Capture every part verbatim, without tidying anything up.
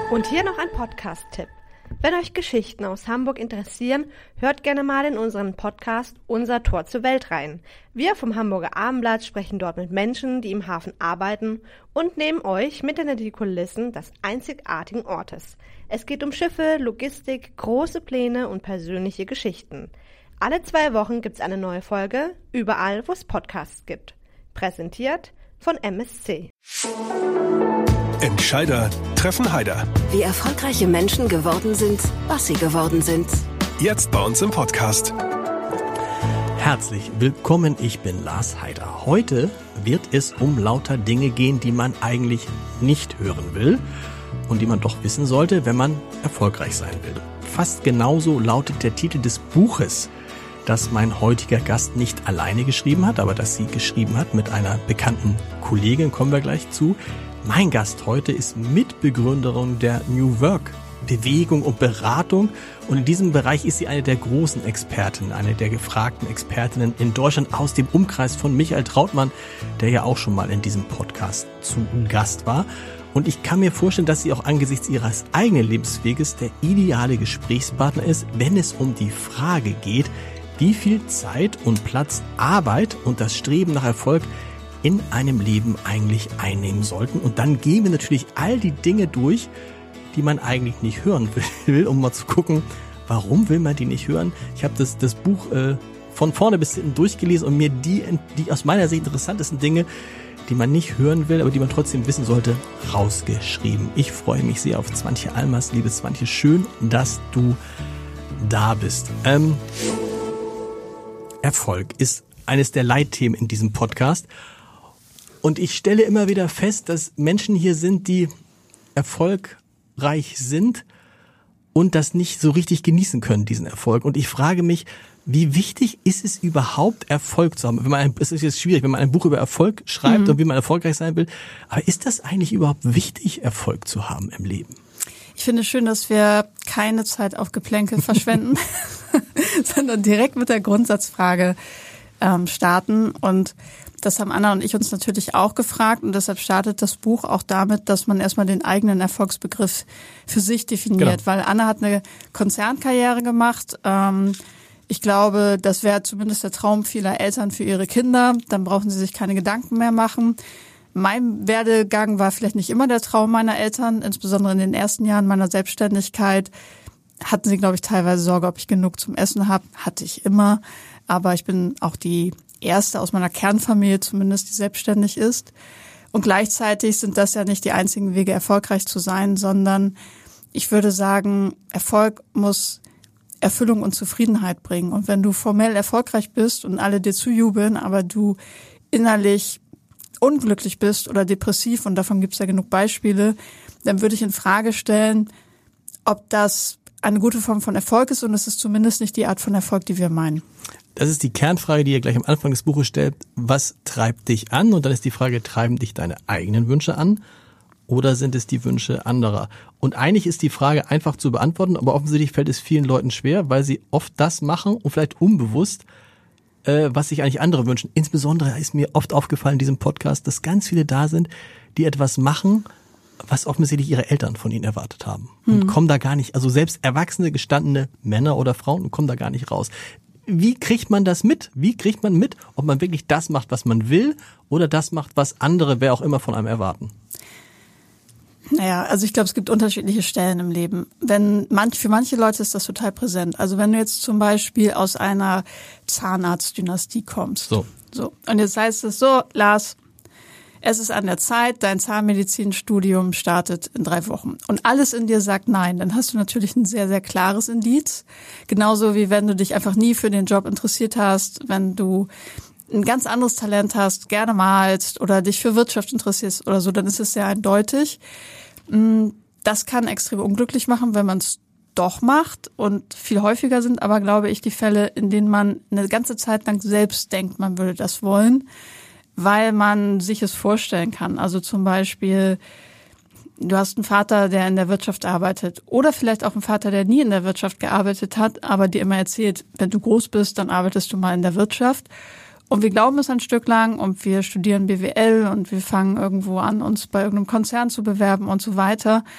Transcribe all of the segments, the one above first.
Und hier noch ein Podcast-Tipp. Wenn euch Geschichten aus Hamburg interessieren, hört gerne mal in unseren Podcast Unser Tor zur Welt rein. Wir vom Hamburger Abendblatt sprechen dort mit Menschen, die im Hafen arbeiten und nehmen euch mit hinter die Kulissen des einzigartigen Ortes. Es geht um Schiffe, Logistik, große Pläne und persönliche Geschichten. Alle zwei Wochen gibt's eine neue Folge, überall wo es Podcasts gibt. Präsentiert von M S C. Entscheider treffen Heider. Wie erfolgreiche Menschen geworden sind, was sie geworden sind. Jetzt bei uns im Podcast. Herzlich willkommen, ich bin Lars Heider. Heute wird es um lauter Dinge gehen, die man eigentlich nicht hören will und die man doch wissen sollte, wenn man erfolgreich sein will. Fast genauso lautet der Titel des Buches, das mein heutiger Gast nicht alleine geschrieben hat, aber das sie geschrieben hat mit einer bekannten Kollegin, kommen wir gleich zu. Mein Gast heute ist Mitbegründerin der New Work Bewegung und Beratung und in diesem Bereich ist sie eine der großen Expertinnen, eine der gefragten Expertinnen in Deutschland aus dem Umkreis von Michael Trautmann, der ja auch schon mal in diesem Podcast zu Gast war. Und ich kann mir vorstellen, dass sie auch angesichts ihres eigenen Lebensweges der ideale Gesprächspartner ist, wenn es um die Frage geht, wie viel Zeit und Platz Arbeit und das Streben nach Erfolg in einem Leben eigentlich einnehmen sollten. Und dann gehen wir natürlich all die Dinge durch, die man eigentlich nicht hören will, um mal zu gucken, warum will man die nicht hören. Ich habe das, das Buch äh, von vorne bis hinten durchgelesen und mir die, die aus meiner Sicht interessantesten Dinge, die man nicht hören will, aber die man trotzdem wissen sollte, rausgeschrieben. Ich freue mich sehr auf Swantje Almers. Liebe Swantje, schön, dass du da bist. Ähm, Erfolg ist eines der Leitthemen in diesem Podcast. Und ich stelle immer wieder fest, dass Menschen hier sind, die erfolgreich sind und das nicht so richtig genießen können, diesen Erfolg. Und ich frage mich, wie wichtig ist es überhaupt, Erfolg zu haben? Wenn man ein, es ist jetzt schwierig, wenn man ein Buch über Erfolg schreibt mhm. und wie man erfolgreich sein will. Aber ist das eigentlich überhaupt wichtig, Erfolg zu haben im Leben? Ich finde es schön, dass wir keine Zeit auf Geplänkel verschwenden, sondern direkt mit der Grundsatzfrage ähm, starten. Und das haben Anna und ich uns natürlich auch gefragt und deshalb startet das Buch auch damit, dass man erstmal den eigenen Erfolgsbegriff für sich definiert, genau. Weil Anna hat eine Konzernkarriere gemacht. Ähm, ich glaube, das wäre zumindest der Traum vieler Eltern für ihre Kinder. Dann brauchen sie sich keine Gedanken mehr machen. Mein Werdegang war vielleicht nicht immer der Traum meiner Eltern, insbesondere in den ersten Jahren meiner Selbstständigkeit hatten sie, glaube ich, teilweise Sorge, ob ich genug zum Essen habe. Hatte ich immer, aber ich bin auch die erste aus meiner Kernfamilie zumindest, die selbstständig ist. Und gleichzeitig sind das ja nicht die einzigen Wege, erfolgreich zu sein, sondern ich würde sagen, Erfolg muss Erfüllung und Zufriedenheit bringen. Und wenn du formell erfolgreich bist und alle dir zujubeln, aber du innerlich unglücklich bist oder depressiv, und davon gibt es ja genug Beispiele, dann würde ich in Frage stellen, ob das eine gute Form von Erfolg ist und es ist zumindest nicht die Art von Erfolg, die wir meinen. Das ist die Kernfrage, die ihr gleich am Anfang des Buches stellt. Was treibt dich an? Und dann ist die Frage, treiben dich deine eigenen Wünsche an oder sind es die Wünsche anderer? Und eigentlich ist die Frage einfach zu beantworten, aber offensichtlich fällt es vielen Leuten schwer, weil sie oft das machen und vielleicht unbewusst, äh, was sich eigentlich andere wünschen. Insbesondere ist mir oft aufgefallen in diesem Podcast, dass ganz viele da sind, die etwas machen, was offensichtlich ihre Eltern von ihnen erwartet haben. Und hm. kommen da gar nicht, also selbst erwachsene, gestandene Männer oder Frauen kommen da gar nicht raus. Wie kriegt man das mit? Wie kriegt man mit, ob man wirklich das macht, was man will oder das macht, was andere, wer auch immer, von einem erwarten? Naja, also ich glaube, es gibt unterschiedliche Stellen im Leben. Wenn manch, für manche Leute ist das total präsent. Also wenn du jetzt zum Beispiel aus einer Zahnarztdynastie kommst. So. So. Und jetzt heißt es so, Lars, es ist an der Zeit, dein Zahnmedizinstudium startet in drei Wochen. Und alles in dir sagt nein. Dann hast du natürlich ein sehr, sehr klares Indiz. Genauso wie wenn du dich einfach nie für den Job interessiert hast, wenn du ein ganz anderes Talent hast, gerne malst oder dich für Wirtschaft interessierst oder so, dann ist es sehr eindeutig. Das kann extrem unglücklich machen, wenn man es doch macht. Und viel häufiger sind aber, glaube ich, die Fälle, in denen man eine ganze Zeit lang selbst denkt, man würde das wollen, weil man sich es vorstellen kann. Also zum Beispiel, du hast einen Vater, der in der Wirtschaft arbeitet oder vielleicht auch einen Vater, der nie in der Wirtschaft gearbeitet hat, aber dir immer erzählt, wenn du groß bist, dann arbeitest du mal in der Wirtschaft. Und wir glauben es ein Stück lang und wir studieren B W L und wir fangen irgendwo an, uns bei irgendeinem Konzern zu bewerben und so weiter.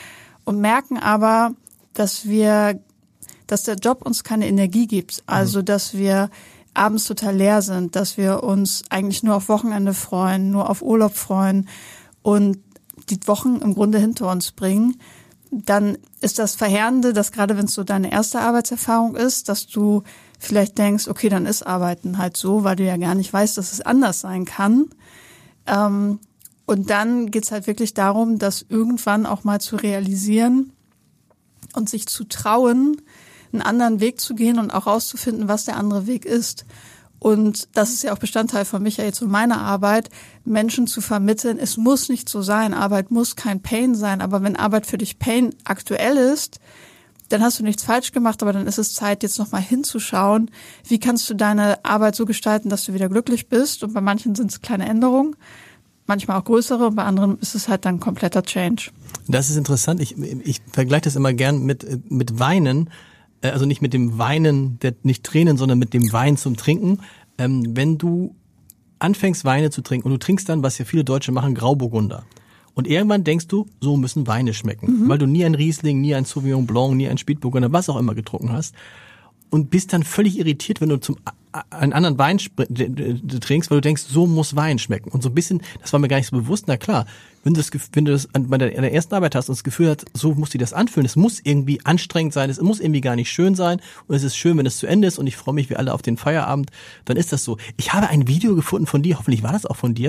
und merken aber, dass wir, dass der Job uns keine Energie gibt. Also, dass wir abends total leer sind, dass wir uns eigentlich nur auf Wochenende freuen, nur auf Urlaub freuen und die Wochen im Grunde hinter uns bringen, dann ist das Verheerende, dass gerade wenn es so deine erste Arbeitserfahrung ist, dass du vielleicht denkst, okay, dann ist Arbeiten halt so, weil du ja gar nicht weißt, dass es anders sein kann. Ähm, und dann geht's halt wirklich darum, das irgendwann auch mal zu realisieren und sich zu trauen, einen anderen Weg zu gehen und auch rauszufinden, was der andere Weg ist. Und das ist ja auch Bestandteil von Michael zu meiner Arbeit, Menschen zu vermitteln, es muss nicht so sein, Arbeit muss kein Pain sein, aber wenn Arbeit für dich Pain aktuell ist, dann hast du nichts falsch gemacht, aber dann ist es Zeit, jetzt nochmal hinzuschauen, wie kannst du deine Arbeit so gestalten, dass du wieder glücklich bist. Und bei manchen sind es kleine Änderungen, manchmal auch größere, und bei anderen ist es halt dann kompletter Change. Das ist interessant. Ich, ich vergleiche das immer gern mit, mit Weinen. Also nicht mit dem Weinen, der nicht Tränen, sondern mit dem Wein zum Trinken. Ähm, wenn du anfängst, Weine zu trinken und du trinkst dann, was ja viele Deutsche machen, Grauburgunder. Und irgendwann denkst du, so müssen Weine schmecken. Mhm. Weil du nie ein Riesling, nie ein Sauvignon Blanc, nie ein Spätburgunder, was auch immer getrunken hast. Und bist dann völlig irritiert, wenn du zum einen anderen Wein trinkst, weil du denkst, so muss Wein schmecken. Und so ein bisschen, das war mir gar nicht so bewusst, na klar, wenn du das, wenn du das bei der, der ersten Arbeit hast und das Gefühl hast, so muss dir das anfühlen, es muss irgendwie anstrengend sein, es muss irgendwie gar nicht schön sein und es ist schön, wenn es zu Ende ist und ich freue mich wie alle auf den Feierabend, dann ist das so. Ich habe ein Video gefunden von dir, hoffentlich war das auch von dir,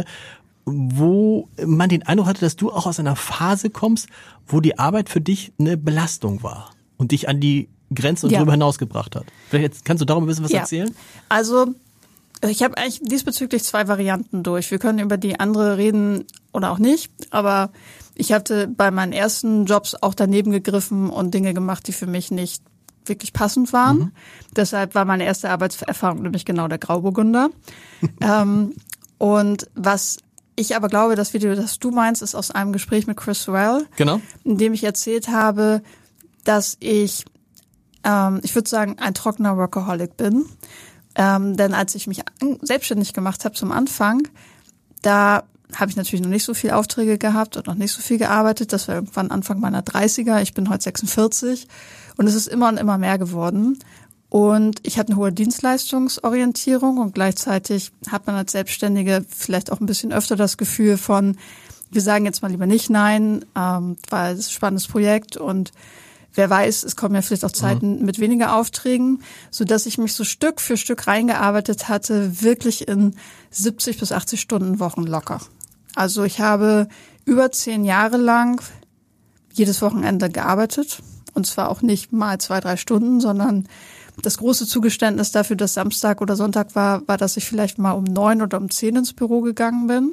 wo man den Eindruck hatte, dass du auch aus einer Phase kommst, wo die Arbeit für dich eine Belastung war und dich an die Grenzen und ja. darüber hinaus gebracht hat. Vielleicht jetzt, kannst du darüber ein bisschen was ja. erzählen? Also ich habe eigentlich diesbezüglich zwei Varianten durch. Wir können über die andere reden oder auch nicht, aber ich hatte bei meinen ersten Jobs auch daneben gegriffen und Dinge gemacht, die für mich nicht wirklich passend waren. Mhm. Deshalb war meine erste Arbeitserfahrung nämlich genau der Grauburgunder. ähm, und was ich aber glaube, das Video, das du meinst, ist aus einem Gespräch mit Chris Sorrell, genau. in dem ich erzählt habe, dass ich Ähm, ich würde sagen, ein trockener Workaholic bin. Ähm, denn als ich mich selbstständig gemacht habe zum Anfang, da habe ich natürlich noch nicht so viele Aufträge gehabt und noch nicht so viel gearbeitet. Das war irgendwann Anfang meiner dreißiger. Ich bin heute sechsundvierzig und es ist immer und immer mehr geworden. Und ich hatte eine hohe Dienstleistungsorientierung und gleichzeitig hat man als Selbstständige vielleicht auch ein bisschen öfter das Gefühl von, wir sagen jetzt mal lieber nicht nein, ähm, weil es ist ein spannendes Projekt und wer weiß, es kommen ja vielleicht auch Zeiten mhm. mit weniger Aufträgen, so dass ich mich so Stück für Stück reingearbeitet hatte, wirklich in siebzig bis achtzig Stunden Wochen locker. Also ich habe über zehn Jahre lang jedes Wochenende gearbeitet und zwar auch nicht mal zwei, drei Stunden, sondern das große Zugeständnis dafür, dass Samstag oder Sonntag war, war, dass ich vielleicht mal um neun oder um zehn ins Büro gegangen bin.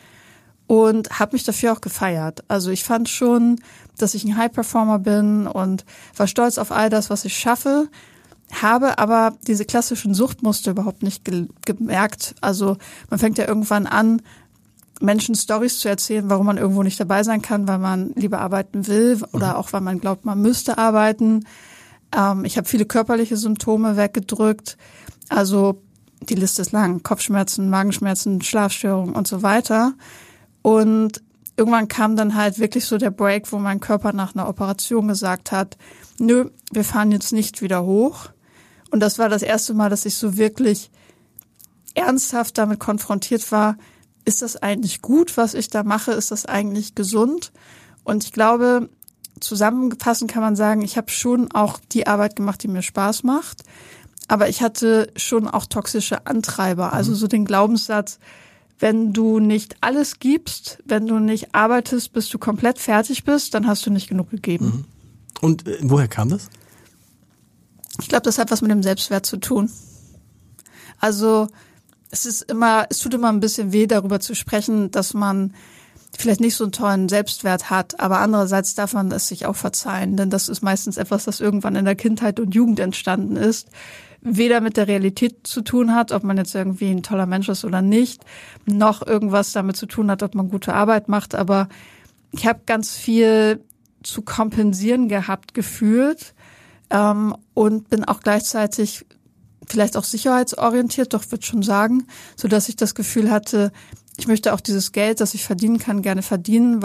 Und habe mich dafür auch gefeiert. Also ich fand schon, dass ich ein High-Performer bin und war stolz auf all das, was ich schaffe, habe aber diese klassischen Suchtmuster überhaupt nicht ge- gemerkt. Also man fängt ja irgendwann an, Menschen Storys zu erzählen, warum man irgendwo nicht dabei sein kann, weil man lieber arbeiten will oder auch weil man glaubt, man müsste arbeiten. Ähm, ich habe viele körperliche Symptome weggedrückt. Also die Liste ist lang. Kopfschmerzen, Magenschmerzen, Schlafstörungen und so weiter. Und irgendwann kam dann halt wirklich so der Break, wo mein Körper nach einer Operation gesagt hat, nö, wir fahren jetzt nicht wieder hoch. Und das war das erste Mal, dass ich so wirklich ernsthaft damit konfrontiert war, ist das eigentlich gut, was ich da mache? Ist das eigentlich gesund? Und ich glaube, zusammenfassend kann man sagen, ich habe schon auch die Arbeit gemacht, die mir Spaß macht. Aber ich hatte schon auch toxische Antreiber, also so den Glaubenssatz, wenn du nicht alles gibst, wenn du nicht arbeitest, bis du komplett fertig bist, dann hast du nicht genug gegeben. Und äh, woher kam das? Ich glaube, das hat was mit dem Selbstwert zu tun. Also es ist immer, es tut immer ein bisschen weh, darüber zu sprechen, dass man vielleicht nicht so einen tollen Selbstwert hat, aber andererseits darf man es sich auch verzeihen, denn das ist meistens etwas, das irgendwann in der Kindheit und Jugend entstanden ist, weder mit der Realität zu tun hat, ob man jetzt irgendwie ein toller Mensch ist oder nicht, noch irgendwas damit zu tun hat, ob man gute Arbeit macht. Aber ich habe ganz viel zu kompensieren gehabt, gefühlt ähm, und bin auch gleichzeitig vielleicht auch sicherheitsorientiert, doch würde schon sagen, so dass ich das Gefühl hatte, ich möchte auch dieses Geld, das ich verdienen kann, gerne verdienen, weil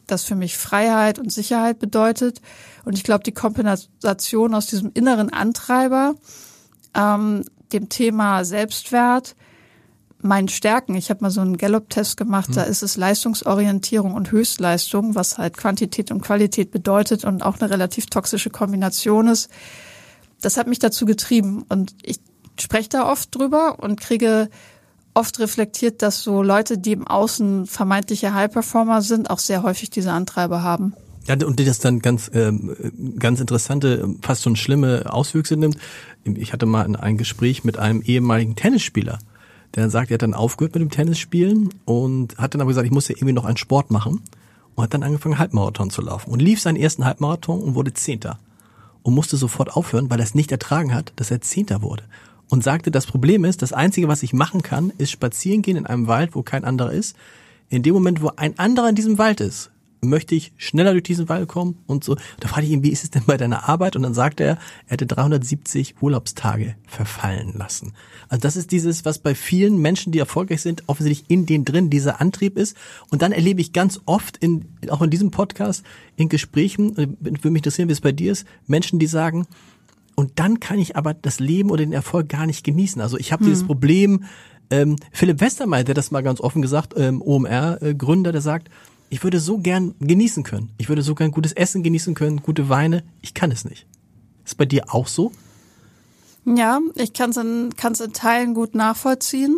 das für mich Freiheit und Sicherheit bedeutet. Und ich glaube, die Kombination aus diesem inneren Antreiber, ähm, dem Thema Selbstwert, meinen Stärken. Ich habe mal so einen Gallup-Test gemacht, mhm. da ist es Leistungsorientierung und Höchstleistung, was halt Quantität und Qualität bedeutet und auch eine relativ toxische Kombination ist. Das hat mich dazu getrieben und ich spreche da oft drüber und kriege oft reflektiert, dass so Leute, die im Außen vermeintliche High-Performer sind, auch sehr häufig diese Antreiber haben. Ja, und das dann ganz ähm, ganz interessante, fast schon schlimme Auswüchse nimmt. Ich hatte mal ein Gespräch mit einem ehemaligen Tennisspieler, der sagt, er hat dann aufgehört mit dem Tennisspielen und hat dann aber gesagt, ich muss ja irgendwie noch einen Sport machen und hat dann angefangen, Halbmarathon zu laufen und lief seinen ersten Halbmarathon und wurde Zehnter und musste sofort aufhören, weil er es nicht ertragen hat, dass er Zehnter wurde und sagte, das Problem ist, das Einzige, was ich machen kann, ist spazieren gehen in einem Wald, wo kein anderer ist. In dem Moment, wo ein anderer in diesem Wald ist, möchte ich schneller durch diesen Wald kommen und so. Da fragte ich ihn, wie ist es denn bei deiner Arbeit? Und dann sagte er, er hätte dreihundertsiebzig Urlaubstage verfallen lassen. Also das ist dieses, was bei vielen Menschen, die erfolgreich sind, offensichtlich in denen drin dieser Antrieb ist. Und dann erlebe ich ganz oft, in, auch in diesem Podcast, in Gesprächen, würde mich interessieren, wie es bei dir ist, Menschen, die sagen, und dann kann ich aber das Leben oder den Erfolg gar nicht genießen. Also ich habe hm. dieses Problem, ähm, Philipp Westermeier, der das mal ganz offen gesagt, ähm, O M R-Gründer, der sagt, ich würde so gern genießen können. Ich würde so gern gutes Essen genießen können, gute Weine. Ich kann es nicht. Ist bei dir auch so? Ja, ich kann es in, kann's in Teilen gut nachvollziehen.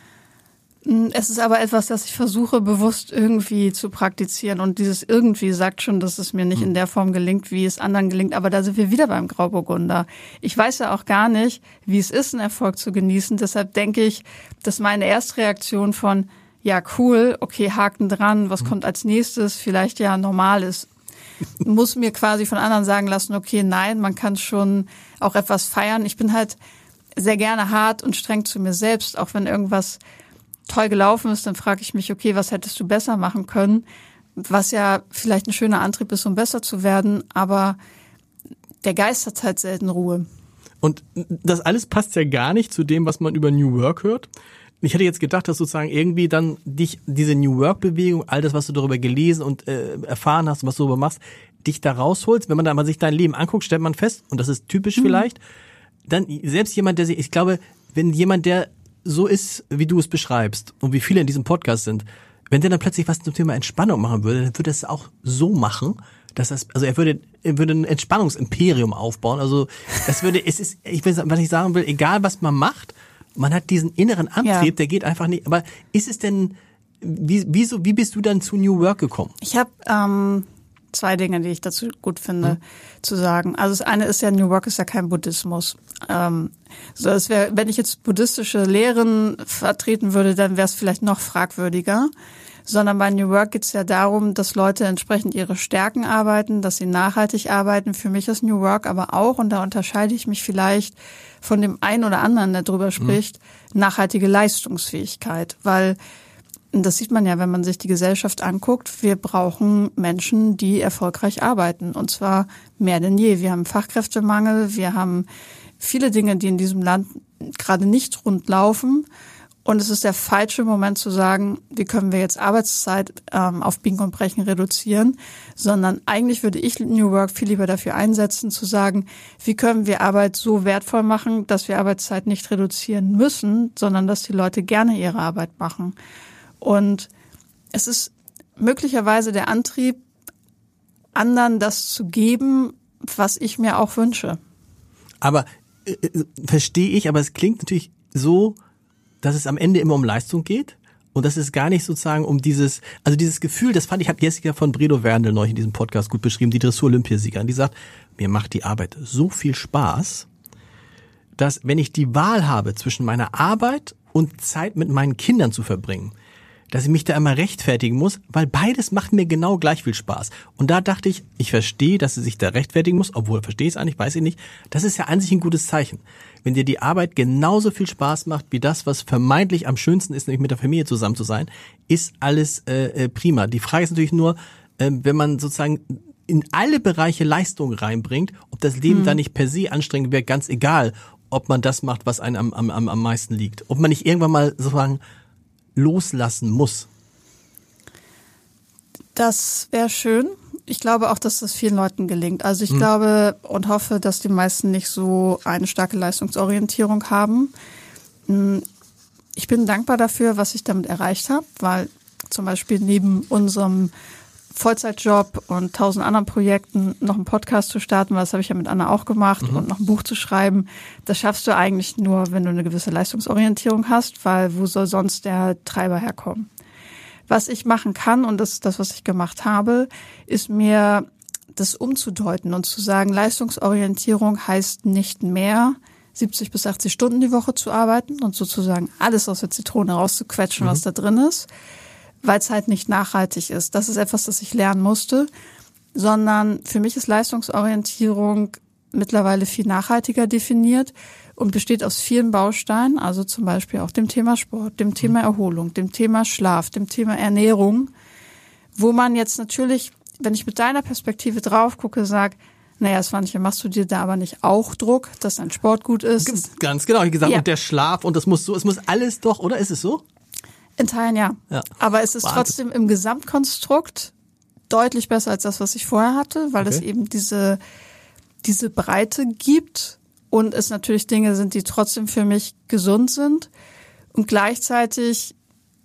Es ist aber etwas, das ich versuche, bewusst irgendwie zu praktizieren. Und dieses irgendwie sagt schon, dass es mir nicht in der Form gelingt, wie es anderen gelingt. Aber da sind wir wieder beim Grauburgunder. Ich weiß ja auch gar nicht, wie es ist, einen Erfolg zu genießen. Deshalb denke ich, dass meine Erstreaktion von ja, cool, okay, Haken dran, was kommt als nächstes, vielleicht ja normal ist. Muss mir quasi von anderen sagen lassen, okay, nein, man kann schon auch etwas feiern. Ich bin halt sehr gerne hart und streng zu mir selbst, auch wenn irgendwas toll gelaufen ist, dann frage ich mich, okay, was hättest du besser machen können? Was ja vielleicht ein schöner Antrieb ist, um besser zu werden, aber der Geist hat halt selten Ruhe. Und das alles passt ja gar nicht zu dem, was man über New Work hört. Ich hätte jetzt gedacht, dass sozusagen irgendwie dann dich, diese New Work-Bewegung, all das, was du darüber gelesen und äh, erfahren hast, was du darüber machst, dich da rausholst. Wenn man da mal sich dein Leben anguckt, stellt man fest, und das ist typisch mhm. vielleicht, dann selbst jemand, der sich, ich glaube, wenn jemand, der so ist, wie du es beschreibst und wie viele in diesem Podcast sind, wenn der dann plötzlich was zum Thema Entspannung machen würde, dann würde er es auch so machen, dass das, also er würde, er würde ein Entspannungsimperium aufbauen. Also das würde, es ist, ich will, was ich sagen will, egal was man macht, man hat diesen inneren Antrieb, ja. der geht einfach nicht. Aber ist es denn, wie, wieso, wie bist du dann zu New Work gekommen? Ich habe ähm, zwei Dinge, die ich dazu gut finde, hm. zu sagen. Also das eine ist ja, New Work ist ja kein Buddhismus. Ähm, so, es wäre, wenn ich jetzt buddhistische Lehren vertreten würde, dann wäre es vielleicht noch fragwürdiger. Sondern bei New Work geht es ja darum, dass Leute entsprechend ihre Stärken arbeiten, dass sie nachhaltig arbeiten. Für mich ist New Work aber auch, und da unterscheide ich mich vielleicht von dem einen oder anderen, der drüber spricht, mhm. nachhaltige Leistungsfähigkeit. Weil, das sieht man ja, wenn man sich die Gesellschaft anguckt, wir brauchen Menschen, die erfolgreich arbeiten. Und zwar mehr denn je. Wir haben Fachkräftemangel, wir haben viele Dinge, die in diesem Land gerade nicht rund laufen. Und es ist der falsche Moment zu sagen, wie können wir jetzt Arbeitszeit ähm, auf Biegen und Brechen reduzieren, sondern eigentlich würde ich New Work viel lieber dafür einsetzen, zu sagen, wie können wir Arbeit so wertvoll machen, dass wir Arbeitszeit nicht reduzieren müssen, sondern dass die Leute gerne ihre Arbeit machen. Und es ist möglicherweise der Antrieb, anderen das zu geben, was ich mir auch wünsche. Aber äh, verstehe ich, aber es klingt natürlich so, dass es am Ende immer um Leistung geht und dass es gar nicht sozusagen um dieses, also dieses Gefühl, das fand ich, hat Jessica von Bredow-Werndl neulich in diesem Podcast gut beschrieben, die Dressur-Olympiasiegerin, die sagt, mir macht die Arbeit so viel Spaß, dass wenn ich die Wahl habe zwischen meiner Arbeit und Zeit mit meinen Kindern zu verbringen, dass ich mich da immer rechtfertigen muss, weil beides macht mir genau gleich viel Spaß. Und da dachte ich, ich verstehe, dass sie sich da rechtfertigen muss, obwohl verstehe ich es eigentlich, weiß ich nicht. Das ist ja an sich ein gutes Zeichen. Wenn dir die Arbeit genauso viel Spaß macht, wie das, was vermeintlich am schönsten ist, nämlich mit der Familie zusammen zu sein, ist alles äh, prima. Die Frage ist natürlich nur, äh, wenn man sozusagen in alle Bereiche Leistung reinbringt, ob das Leben hm. dann nicht per se anstrengend wäre, ganz egal, ob man das macht, was einem am, am, am meisten liegt. Ob man nicht irgendwann mal sozusagen loslassen muss. Das wäre schön. Ich glaube auch, dass das vielen Leuten gelingt. Also ich hm. glaube und hoffe, dass die meisten nicht so eine starke Leistungsorientierung haben. Ich bin dankbar dafür, was ich damit erreicht habe, weil zum Beispiel neben unserem Vollzeitjob und tausend anderen Projekten noch einen Podcast zu starten, weil das habe ich ja mit Anna auch gemacht, mhm. und noch ein Buch zu schreiben, das schaffst du eigentlich nur, wenn du eine gewisse Leistungsorientierung hast, weil wo soll sonst der Treiber herkommen? Was ich machen kann, und das ist das, was ich gemacht habe, ist mir das umzudeuten und zu sagen, Leistungsorientierung heißt nicht mehr, siebzig bis achtzig Stunden die Woche zu arbeiten und sozusagen alles aus der Zitrone rauszuquetschen, mhm. was da drin ist, weil es halt nicht nachhaltig ist. Das ist etwas, das ich lernen musste, sondern für mich ist Leistungsorientierung mittlerweile viel nachhaltiger definiert und besteht aus vielen Bausteinen, also zum Beispiel auch dem Thema Sport, dem Thema Erholung, dem Thema Schlaf, dem Thema Ernährung, wo man jetzt natürlich, wenn ich mit deiner Perspektive drauf gucke, sage, naja, Svanche, machst du dir da aber nicht auch Druck, dass dein Sport gut ist? Ganz genau, wie gesagt, ja. Und der Schlaf und das muss so, es muss alles doch, oder ist es so? In Teilen ja. ja. Aber es ist Wahnsinn. Trotzdem im Gesamtkonstrukt deutlich besser als das, was ich vorher hatte, weil okay. es eben diese, diese Breite gibt und es natürlich Dinge sind, die trotzdem für mich gesund sind. Und gleichzeitig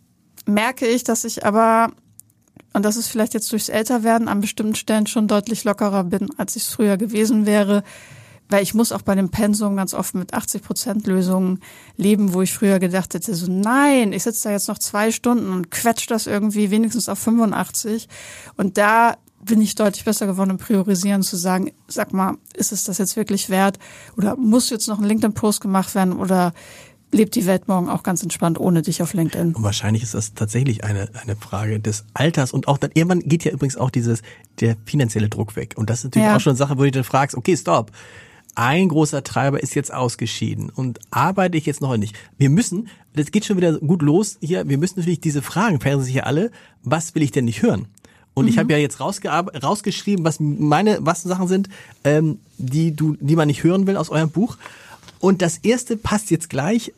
merke ich, dass ich aber, und das ist vielleicht jetzt durchs Älterwerden, an bestimmten Stellen schon deutlich lockerer bin, als ich es früher gewesen wäre. Weil ich muss auch bei dem Pensum ganz oft mit achtzig Prozent Lösungen leben, wo ich früher gedacht hätte, so nein, ich sitze da jetzt noch zwei Stunden und quetsch das irgendwie wenigstens auf fünfundachtzig. Und da bin ich deutlich besser geworden im Priorisieren, zu sagen, sag mal, ist es das jetzt wirklich wert? Oder muss jetzt noch ein LinkedIn-Post gemacht werden? Oder lebt die Welt morgen auch ganz entspannt ohne dich auf LinkedIn? Und wahrscheinlich ist das tatsächlich eine eine Frage des Alters und auch dann irgendwann geht ja übrigens auch dieses der finanzielle Druck weg. Und das ist natürlich ja. auch schon eine Sache, wo du dann fragst, okay, stopp. Ein großer Treiber ist jetzt ausgeschieden und arbeite ich jetzt noch nicht. Wir müssen, das geht schon wieder gut los hier, wir müssen natürlich diese Fragen, fragen sich ja alle, was will ich denn nicht hören? Und mhm. ich habe ja jetzt rausgearbe- rausgeschrieben, was meine was Sachen sind, ähm, die du, die man nicht hören will aus eurem Buch. Und das erste passt jetzt gleich,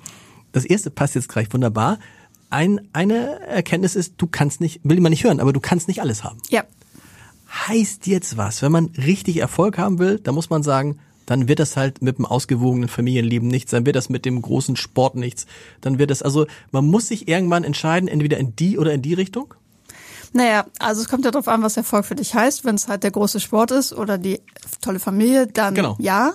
das erste passt jetzt gleich wunderbar. Ein, eine Erkenntnis ist, du kannst nicht, will man nicht hören, aber du kannst nicht alles haben. Ja. Heißt jetzt was, wenn man richtig Erfolg haben will, dann muss man sagen, dann wird das halt mit dem ausgewogenen Familienleben nichts, dann wird das mit dem großen Sport nichts, dann wird das, also man muss sich irgendwann entscheiden, entweder in die oder in die Richtung? Naja, also es kommt ja darauf an, was Erfolg für dich heißt. Wenn es halt der große Sport ist oder die tolle Familie, dann genau. ja.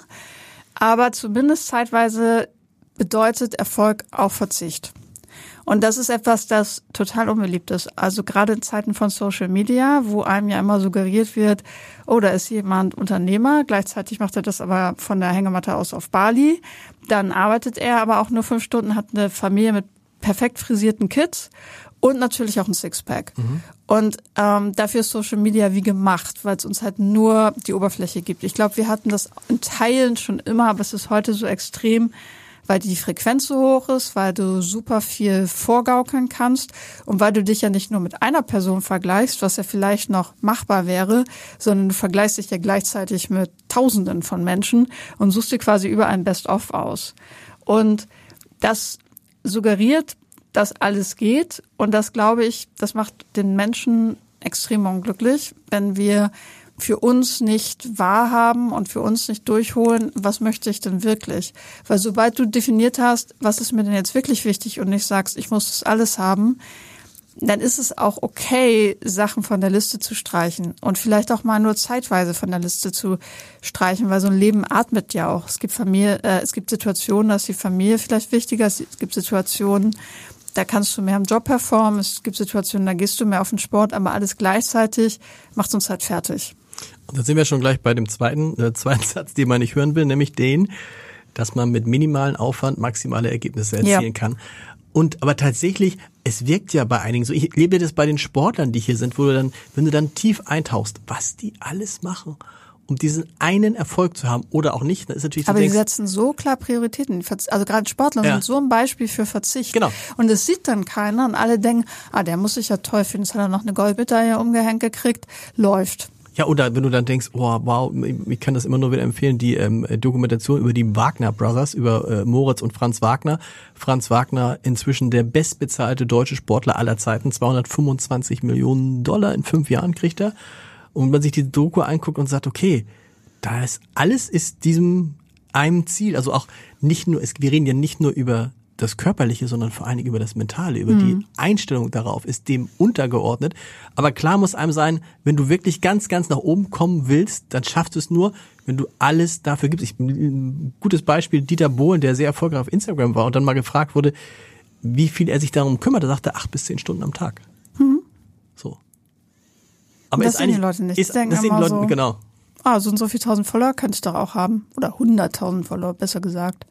Aber zumindest zeitweise bedeutet Erfolg auch Verzicht. Und das ist etwas, das total unbeliebt ist. Also gerade in Zeiten von Social Media, wo einem ja immer suggeriert wird, oh, da ist jemand Unternehmer, gleichzeitig macht er das aber von der Hängematte aus auf Bali. Dann arbeitet er aber auch nur fünf Stunden, hat eine Familie mit perfekt frisierten Kids und natürlich auch ein Sixpack. Mhm. Und ähm, dafür ist Social Media wie gemacht, weil es uns halt nur die Oberfläche gibt. Ich glaube, wir hatten das in Teilen schon immer, aber es ist heute so extrem, weil die Frequenz so hoch ist, weil du super viel vorgaukeln kannst und weil du dich ja nicht nur mit einer Person vergleichst, was ja vielleicht noch machbar wäre, sondern du vergleichst dich ja gleichzeitig mit Tausenden von Menschen und suchst dir quasi über ein Best-of aus. Und das suggeriert, dass alles geht und das, glaube ich, das macht den Menschen extrem unglücklich, wenn wir für uns nicht wahrhaben und für uns nicht durchholen, was möchte ich denn wirklich? Weil sobald du definiert hast, was ist mir denn jetzt wirklich wichtig und nicht sagst, ich muss das alles haben, dann ist es auch okay, Sachen von der Liste zu streichen und vielleicht auch mal nur zeitweise von der Liste zu streichen, weil so ein Leben atmet ja auch. Es gibt Familie, äh, es gibt Situationen, da ist die Familie vielleicht wichtiger, es gibt Situationen, da kannst du mehr im Job performen, es gibt Situationen, da gehst du mehr auf den Sport, aber alles gleichzeitig macht uns halt fertig. Und da sind wir schon gleich bei dem zweiten, äh, zweiten Satz, den man nicht hören will, nämlich den, dass man mit minimalen Aufwand maximale Ergebnisse erzielen ja. kann. Und aber tatsächlich, es wirkt ja bei einigen so, ich lebe das bei den Sportlern, die hier sind, wo du dann, wenn du dann tief eintauchst, was die alles machen, um diesen einen Erfolg zu haben oder auch nicht, dann ist natürlich so. Aber du die denkst, setzen so klar Prioritäten. Also gerade Sportler ja. sind so ein Beispiel für Verzicht. Genau. Und es sieht dann keiner und alle denken, ah, der muss sich ja toll finden, jetzt hat er noch eine Goldmedaille umgehängt gekriegt, läuft. Ja, oder wenn du dann denkst, oh, wow, ich kann das immer nur wieder empfehlen, die ähm, Dokumentation über die Wagner Brothers, über äh, Moritz und Franz Wagner. Franz Wagner, inzwischen der bestbezahlte deutsche Sportler aller Zeiten, zweihundertfünfundzwanzig Millionen Dollar in fünf Jahren kriegt er. Und wenn man sich die Doku anguckt und sagt, okay, da ist alles ist diesem einem Ziel, also auch nicht nur, es, wir reden ja nicht nur über das Körperliche, sondern vor allen Dingen über das Mentale, über mhm. die Einstellung darauf, ist dem untergeordnet. Aber klar muss einem sein, wenn du wirklich ganz, ganz nach oben kommen willst, dann schaffst du es nur, wenn du alles dafür gibst. Ich, ein gutes Beispiel, Dieter Bohlen, der sehr erfolgreich auf Instagram war und dann mal gefragt wurde, wie viel er sich darum kümmert. Er sagte, acht bis zehn Stunden am Tag. Mhm. So. Aber das ist sehen die Leute nicht. Ist, die denken das sehen die Leute, so, genau. Ah, so und so viel tausend Follower könnte ich doch auch haben. Oder hunderttausend Follower, besser gesagt.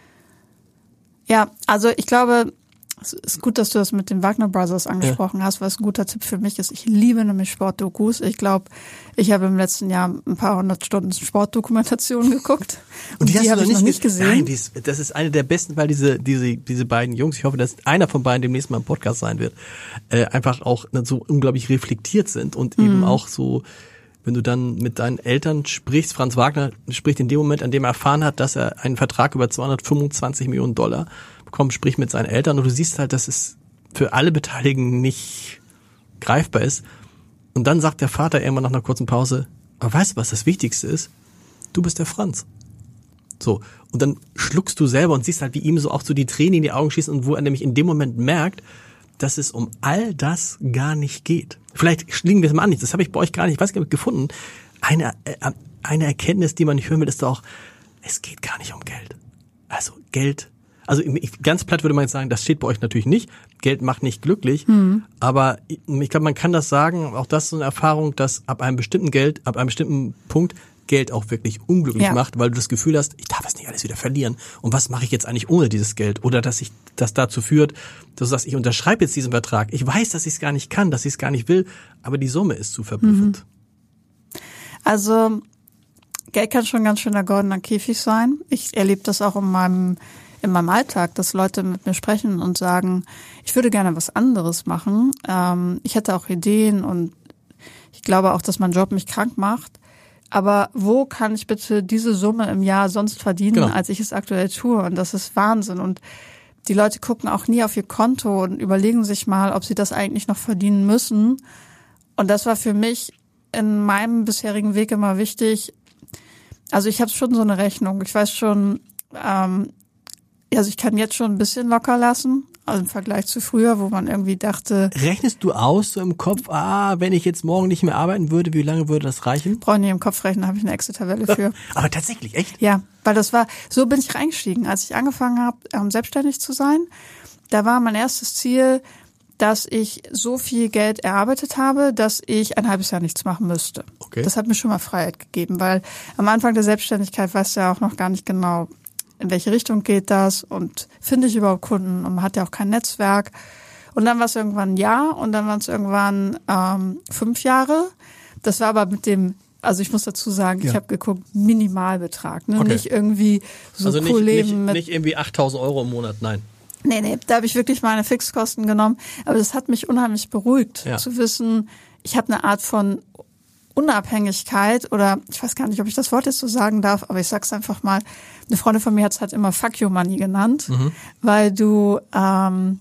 Ja, also ich glaube, es ist gut, dass du das mit den Wagner Brothers angesprochen ja. hast, weil es ein guter Tipp für mich ist. Ich liebe nämlich Sportdokus. Ich glaube, ich habe im letzten Jahr ein paar hundert Stunden Sportdokumentationen geguckt. Und, und die, die habe ich noch nicht gesehen. Nein, dies, das ist eine der besten, weil diese diese diese beiden Jungs, ich hoffe, dass einer von beiden demnächst mal im Podcast sein wird, äh, einfach auch so unglaublich reflektiert sind und mhm. eben auch so, wenn du dann mit deinen Eltern sprichst, Franz Wagner spricht in dem Moment, an dem er erfahren hat, dass er einen Vertrag über zweihundertfünfundzwanzig Millionen Dollar bekommt, spricht mit seinen Eltern und du siehst halt, dass es für alle Beteiligten nicht greifbar ist. Und dann sagt der Vater irgendwann nach einer kurzen Pause, aber weißt du, was das Wichtigste ist? Du bist der Franz. So. Und dann schluckst du selber und siehst halt, wie ihm so auch so die Tränen in die Augen schießen und wo er nämlich in dem Moment merkt, dass es um all das gar nicht geht. Vielleicht schlingen wir es mal an, das habe ich bei euch gar nicht, ich weiß gar nicht, gefunden. Eine, äh, eine Erkenntnis, die man nicht hören will, ist doch, es geht gar nicht um Geld. Also Geld, also ich, ganz platt würde man jetzt sagen, das steht bei euch natürlich nicht. Geld macht nicht glücklich, mhm. aber ich, ich glaube, man kann das sagen, auch das ist so eine Erfahrung, dass ab einem bestimmten Geld, ab einem bestimmten Punkt Geld auch wirklich unglücklich ja. macht, weil du das Gefühl hast, ich darf es nicht alles wieder verlieren. Und was mache ich jetzt eigentlich ohne dieses Geld? Oder dass ich das dazu führt, dass du sagst, ich unterschreibe jetzt diesen Vertrag. Ich weiß, dass ich es gar nicht kann, dass ich es gar nicht will, aber die Summe ist zu verblüffend. Mhm. Also Geld kann schon ein ganz schöner goldener Käfig sein. Ich erlebe das auch in meinem in meinem Alltag, dass Leute mit mir sprechen und sagen, ich würde gerne was anderes machen. Ähm, ich hätte auch Ideen und ich glaube auch, dass mein Job mich krank macht. Aber wo kann ich bitte diese Summe im Jahr sonst verdienen, genau. als ich es aktuell tue? Und das ist Wahnsinn. Und die Leute gucken auch nie auf ihr Konto und überlegen sich mal, ob sie das eigentlich noch verdienen müssen. Und das war für mich in meinem bisherigen Weg immer wichtig. Also ich habe schon so eine Rechnung. Ich weiß schon, ähm, also ich kann jetzt schon ein bisschen locker lassen. Also im Vergleich zu früher, wo man irgendwie dachte... Rechnest du aus so im Kopf, ah, wenn ich jetzt morgen nicht mehr arbeiten würde, wie lange würde das reichen? Brauche ich nicht im Kopf rechnen, habe ich eine Excel-Tabelle für. Aber tatsächlich, echt? Ja, weil das war, so bin ich reingestiegen. Als ich angefangen habe, ähm, selbstständig zu sein, da war mein erstes Ziel, dass ich so viel Geld erarbeitet habe, dass ich ein halbes Jahr nichts machen müsste. Okay. Das hat mir schon mal Freiheit gegeben, weil am Anfang der Selbstständigkeit weißt du ja auch noch gar nicht genau, in welche Richtung geht das und finde ich überhaupt Kunden und man hat ja auch kein Netzwerk. Und dann war es irgendwann ein Jahr und dann waren es irgendwann ähm, fünf Jahre. Das war aber mit dem, also ich muss dazu sagen, ja. ich habe geguckt, Minimalbetrag, ne? Okay. Nicht irgendwie so also cool nicht, leben nicht, mit... nicht irgendwie achttausend Euro im Monat, nein. Nee, nee, da habe ich wirklich meine Fixkosten genommen. Aber das hat mich unheimlich beruhigt, ja. zu wissen, ich habe eine Art von Unabhängigkeit oder ich weiß gar nicht, ob ich das Wort jetzt so sagen darf, aber ich sag's einfach mal. Eine Freundin von mir hat es halt immer Fuck You Money genannt, mhm. weil du ähm,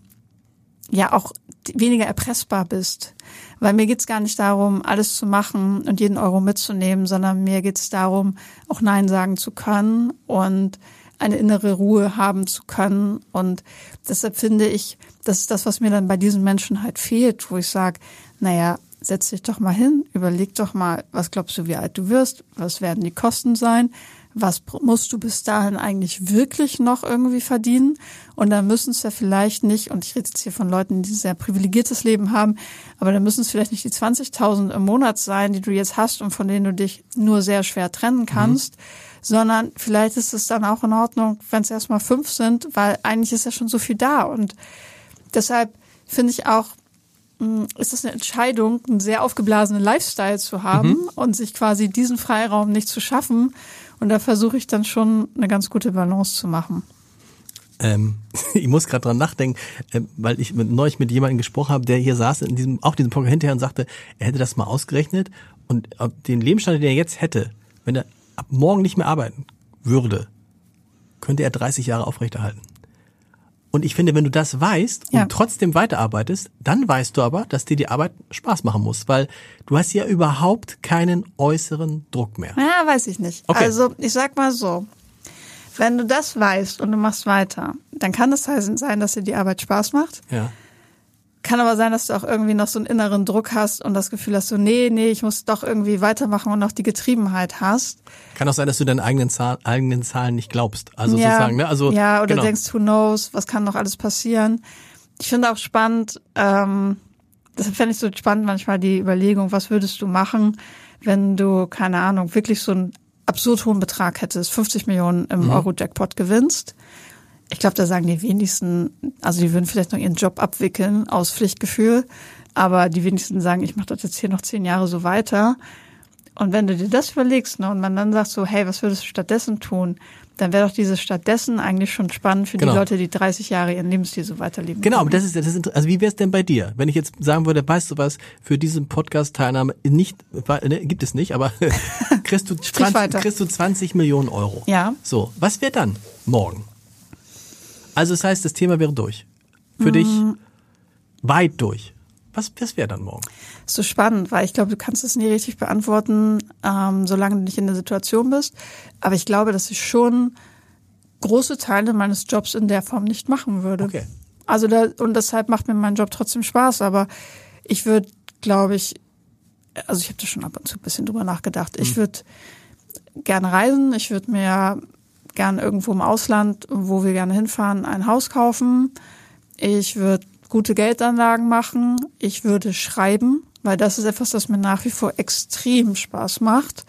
ja auch weniger erpressbar bist. Weil mir geht's gar nicht darum, alles zu machen und jeden Euro mitzunehmen, sondern mir geht's darum, auch Nein sagen zu können und eine innere Ruhe haben zu können. Und deshalb finde ich, das ist das, was mir dann bei diesen Menschen halt fehlt, wo ich sage, naja, setz dich doch mal hin, überleg doch mal, was glaubst du, wie alt du wirst, was werden die Kosten sein, was musst du bis dahin eigentlich wirklich noch irgendwie verdienen und dann müssen es ja vielleicht nicht, und ich rede jetzt hier von Leuten, die ein sehr privilegiertes Leben haben, aber dann müssen es vielleicht nicht die zwanzigtausend im Monat sein, die du jetzt hast und von denen du dich nur sehr schwer trennen kannst, mhm. sondern vielleicht ist es dann auch in Ordnung, wenn es erstmal fünf sind, weil eigentlich ist ja schon so viel da und deshalb finde ich auch, ist es eine Entscheidung, einen sehr aufgeblasenen Lifestyle zu haben mhm. und sich quasi diesen Freiraum nicht zu schaffen. Und da versuche ich dann schon eine ganz gute Balance zu machen. Ähm, ich muss gerade dran nachdenken, äh, weil ich mit, neulich mit jemandem gesprochen habe, der hier saß, in diesem, auch diesem Podcast hinterher und sagte, er hätte das mal ausgerechnet und den Lebensstand, den er jetzt hätte, wenn er ab morgen nicht mehr arbeiten würde, könnte er dreißig Jahre aufrechterhalten. Und ich finde, wenn du das weißt und ja. trotzdem weiterarbeitest, dann weißt du aber, dass dir die Arbeit Spaß machen muss, weil du hast ja überhaupt keinen äußeren Druck mehr. Ja, weiß ich nicht. Okay. Also ich sag mal so, wenn du das weißt und du machst weiter, dann kann es heißen sein, dass dir die Arbeit Spaß macht. Ja. Kann aber sein, dass du auch irgendwie noch so einen inneren Druck hast und das Gefühl hast, so nee, nee, ich muss doch irgendwie weitermachen und noch die Getriebenheit hast. Kann auch sein, dass du deinen eigenen, Zahl, eigenen Zahlen nicht glaubst. Also ja, sozusagen, ne? Also, ja, oder genau. denkst, who knows, was kann noch alles passieren. Ich finde auch spannend, ähm, das fände ich so spannend manchmal die Überlegung, was würdest du machen, wenn du, keine Ahnung, wirklich so einen absurd hohen Betrag hättest, fünfzig Millionen im mhm. Euro-Jackpot gewinnst. Ich glaube, da sagen die wenigsten, also die würden vielleicht noch ihren Job abwickeln aus Pflichtgefühl, aber die wenigsten sagen, ich mache das jetzt hier noch zehn Jahre so weiter. Und wenn du dir das überlegst, ne, und man dann sagt so, hey, was würdest du stattdessen tun? Dann wäre doch dieses stattdessen eigentlich schon spannend für genau. die Leute, die dreißig Jahre ihren Lebensstil so weiterleben. Genau, aber das ist, das ist, also wie wäre es denn bei dir? Wenn ich jetzt sagen würde, weißt du was, für diesen Podcast-Teilnahme nicht, ne, gibt es nicht, aber kriegst du, zwanzig, kriegst du zwanzig Millionen Euro. Ja. So, was wäre dann morgen? Also das heißt, das Thema wäre durch. Für mm. dich weit durch. Was, was wäre dann morgen? Ist so spannend, weil ich glaube, du kannst es nie richtig beantworten, ähm, solange du nicht in der Situation bist. Aber ich glaube, dass ich schon große Teile meines Jobs in der Form nicht machen würde. Okay. Also da, und deshalb macht mir mein Job trotzdem Spaß. Aber ich würde, glaube ich, also ich habe da schon ab und zu ein bisschen drüber nachgedacht. Ich würde gerne reisen. Ich würde mir gerne irgendwo im Ausland, wo wir gerne hinfahren, ein Haus kaufen. Ich würde gute Geldanlagen machen. Ich würde schreiben, weil das ist etwas, das mir nach wie vor extrem Spaß macht.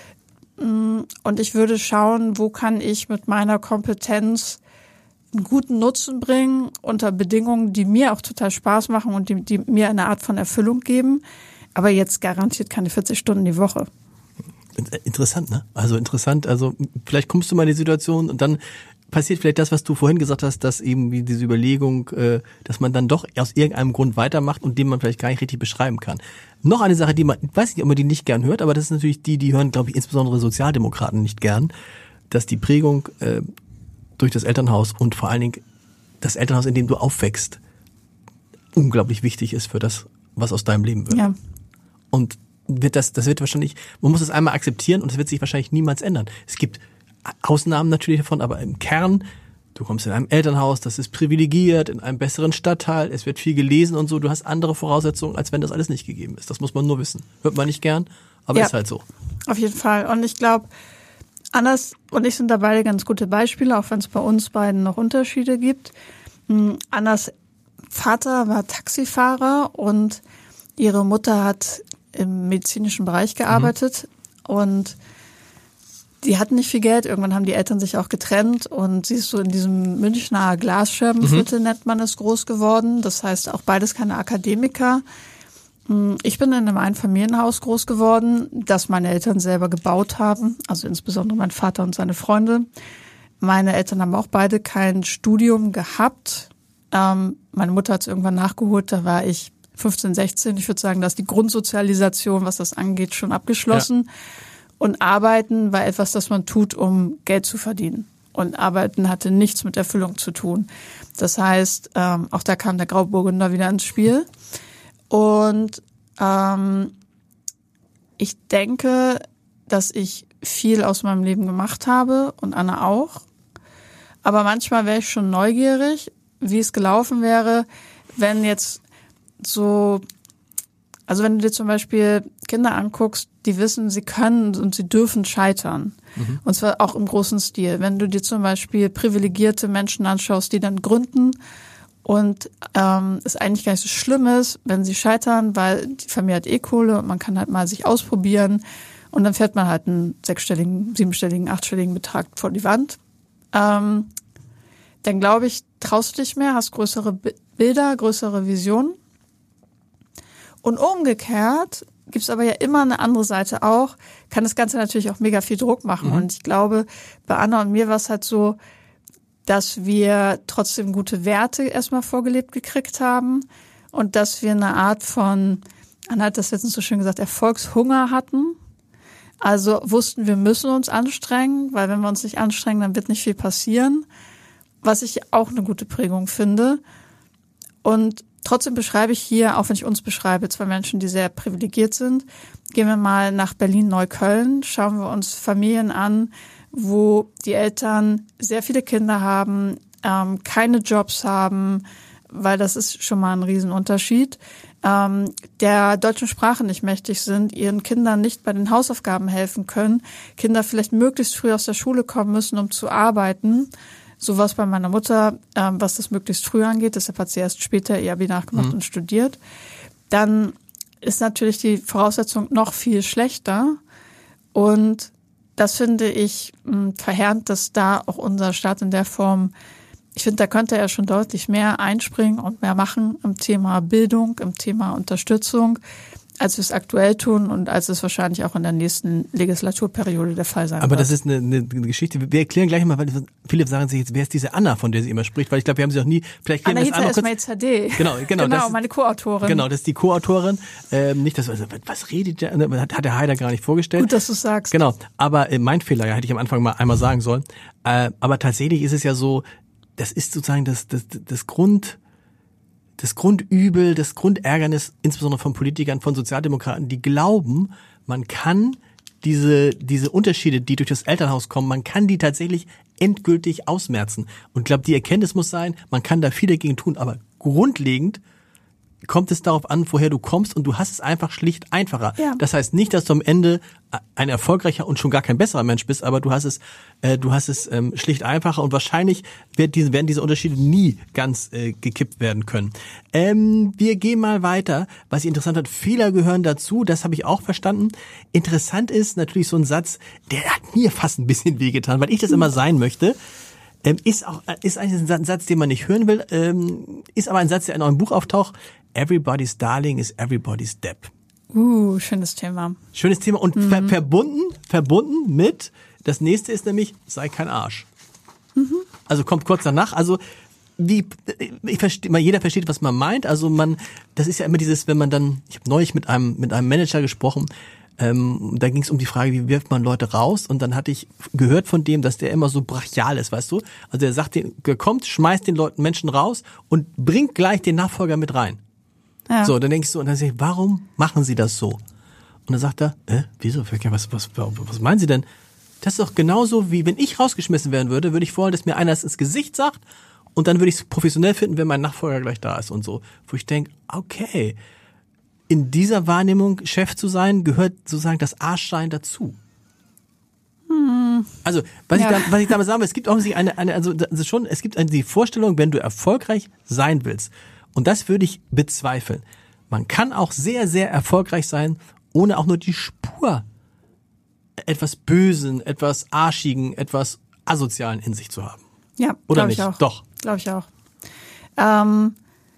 Und ich würde schauen, wo kann ich mit meiner Kompetenz einen guten Nutzen bringen unter Bedingungen, die mir auch total Spaß machen und die, die mir eine Art von Erfüllung geben. Aber jetzt garantiert keine vierzig Stunden die Woche. Interessant, ne? Also interessant, also vielleicht kommst du mal in die Situation und dann passiert vielleicht das, was du vorhin gesagt hast, dass eben wie diese Überlegung, äh, dass man dann doch aus irgendeinem Grund weitermacht und den man vielleicht gar nicht richtig beschreiben kann. Noch eine Sache, die man, ich weiß nicht, ob man die nicht gern hört, aber das ist natürlich die, die hören, glaube ich, insbesondere Sozialdemokraten nicht gern, dass die Prägung äh, durch das Elternhaus und vor allen Dingen das Elternhaus, in dem du aufwächst, unglaublich wichtig ist für das, was aus deinem Leben wird. Ja. Und wird das, das wird wahrscheinlich, man muss es einmal akzeptieren und es wird sich wahrscheinlich niemals ändern. Es gibt Ausnahmen natürlich davon, aber im Kern, du kommst in einem Elternhaus, das ist privilegiert, in einem besseren Stadtteil, es wird viel gelesen und so, du hast andere Voraussetzungen, als wenn das alles nicht gegeben ist. Das muss man nur wissen. Hört man nicht gern, aber ja, ist halt so. Auf jeden Fall. Und ich glaube, Annas und ich sind da beide ganz gute Beispiele, auch wenn es bei uns beiden noch Unterschiede gibt. Annas Vater war Taxifahrer und ihre Mutter hat im medizinischen Bereich gearbeitet mhm. und die hatten nicht viel Geld. Irgendwann haben die Eltern sich auch getrennt und sie ist so in diesem Münchner Glasscherbenviertel, mhm. nennt man es, groß geworden. Das heißt auch beides keine Akademiker. Ich bin in einem Einfamilienhaus groß geworden, das meine Eltern selber gebaut haben, also insbesondere mein Vater und seine Freunde. Meine Eltern haben auch beide kein Studium gehabt. Ähm, meine Mutter hat es irgendwann nachgeholt, da war ich fünfzehn, sechzehn. Ich würde sagen, da ist die Grundsozialisation, was das angeht, schon abgeschlossen. Ja. Und Arbeiten war etwas, das man tut, um Geld zu verdienen. Und Arbeiten hatte nichts mit Erfüllung zu tun. Das heißt, ähm, auch da kam der Grauburgunder wieder ins Spiel. Und ähm, ich denke, dass ich viel aus meinem Leben gemacht habe und Anna auch. Aber manchmal wäre ich schon neugierig, wie es gelaufen wäre, wenn jetzt so, also wenn du dir zum Beispiel Kinder anguckst, die wissen, sie können und sie dürfen scheitern. Mhm. Und zwar auch im großen Stil. Wenn du dir zum Beispiel privilegierte Menschen anschaust, die dann gründen und ähm, es eigentlich gar nicht so schlimm ist, wenn sie scheitern, weil die Familie hat eh Kohle und man kann halt mal sich ausprobieren und dann fährt man halt einen sechsstelligen, siebenstelligen, achtstelligen Betrag vor die Wand. Ähm, dann glaube ich, traust du dich mehr, hast größere Bilder, größere Visionen. Und umgekehrt gibt's aber ja immer eine andere Seite auch, kann das Ganze natürlich auch mega viel Druck machen. Mhm. Und ich glaube, bei Anna und mir war es halt so, dass wir trotzdem gute Werte erstmal vorgelebt gekriegt haben und dass wir eine Art von Anna hat das letztens so schön gesagt, Erfolgshunger hatten. Also wussten, wir müssen uns anstrengen, weil wenn wir uns nicht anstrengen, dann wird nicht viel passieren. Was ich auch eine gute Prägung finde. Und trotzdem beschreibe ich hier, auch wenn ich uns beschreibe, zwei Menschen, die sehr privilegiert sind. Gehen wir mal nach Berlin-Neukölln, schauen wir uns Familien an, wo die Eltern sehr viele Kinder haben, ähm, keine Jobs haben, weil das ist schon mal ein Riesenunterschied, ähm, der deutschen Sprache nicht mächtig sind, ihren Kindern nicht bei den Hausaufgaben helfen können, Kinder vielleicht möglichst früh aus der Schule kommen müssen, um zu arbeiten. So war es bei meiner Mutter, ähm, was das möglichst früh angeht. Deshalb hat sie erst später ihr Abi nachgemacht mhm. und studiert. Dann ist natürlich die Voraussetzung noch viel schlechter. Und das finde ich mh, verheerend, dass da auch unser Staat in der Form, ich finde, da könnte er schon deutlich mehr einspringen und mehr machen im Thema Bildung, im Thema Unterstützung, als wir es aktuell tun und als es wahrscheinlich auch in der nächsten Legislaturperiode der Fall sein Aber wird. Das ist eine, eine Geschichte. Wir erklären gleich mal, weil viele sagen sich jetzt, wer ist diese Anna, von der sie immer spricht? Weil ich glaube, wir haben sie auch nie. Vielleicht Anna das einmal kurz. Esmail-Zadeh. Genau, genau. Genau, das, meine Co-Autorin. Genau, das ist die Co-Autorin. Ähm, nicht, dass also, was redet der? Hat, hat der Haider gar nicht vorgestellt. Gut, dass du sagst. Genau. Aber äh, mein Fehler, ja, hätte ich am Anfang mal einmal sagen sollen. Äh, aber tatsächlich ist es ja so, das ist sozusagen das, das, das Grund. Das Grundübel, das Grundärgernis, insbesondere von Politikern, von Sozialdemokraten, die glauben, man kann diese diese Unterschiede, die durch das Elternhaus kommen, man kann die tatsächlich endgültig ausmerzen. Und ich glaube, die Erkenntnis muss sein, man kann da viel dagegen tun, aber grundlegend kommt es darauf an, woher du kommst und du hast es einfach schlicht einfacher. Ja. Das heißt nicht, dass du am Ende ein erfolgreicher und schon gar kein besserer Mensch bist, aber du hast es, äh, du hast es ähm, schlicht einfacher und wahrscheinlich wird diese, werden diese Unterschiede nie ganz äh, gekippt werden können. Ähm, wir gehen mal weiter. Was ich interessant hat, Fehler gehören dazu, das habe ich auch verstanden. Interessant ist natürlich so ein Satz, der hat mir fast ein bisschen wehgetan, weil ich das immer sein möchte. Ähm, ist auch ist eigentlich ein Satz, den man nicht hören will, ähm, ist aber ein Satz, der in eurem Buch auftaucht. Everybody's darling is everybody's Depp. Uh, schönes Thema. Schönes Thema und mhm. ver- verbunden, verbunden mit, das nächste ist nämlich, sei kein Arsch. Mhm. Also kommt kurz danach, also wie, ich verstehe, jeder versteht, was man meint, also man, das ist ja immer dieses, wenn man dann, ich habe neulich mit einem, mit einem Manager gesprochen, ähm, da ging es um die Frage, wie wirft man Leute raus und dann hatte ich gehört von dem, dass der immer so brachial ist, weißt du, also er sagt, der kommt, schmeißt den Leuten Menschen raus und bringt gleich den Nachfolger mit rein. Ja. So, dann denkst du, und dann sag ich, warum machen Sie das so? Und dann sagt er, äh, wieso? Was, was, was meinen Sie denn? Das ist doch genauso, wie wenn ich rausgeschmissen werden würde, würde ich wollen, dass mir einer das ins Gesicht sagt und dann würde ich es professionell finden, wenn mein Nachfolger gleich da ist und so. Wo ich denke, okay, in dieser Wahrnehmung, Chef zu sein, gehört sozusagen das Arschsein dazu. Hm. Also, was, ja. ich da, was ich damit sagen will, es gibt auch eine, eine also, also schon, es gibt eine, die Vorstellung, wenn du erfolgreich sein willst, und das würde ich bezweifeln. Man kann auch sehr, sehr erfolgreich sein, ohne auch nur die Spur etwas Bösen, etwas Arschigen, etwas Asozialen in sich zu haben. Ja, oder glaub nicht? Ich auch. Doch. Glaube ich auch. Ähm,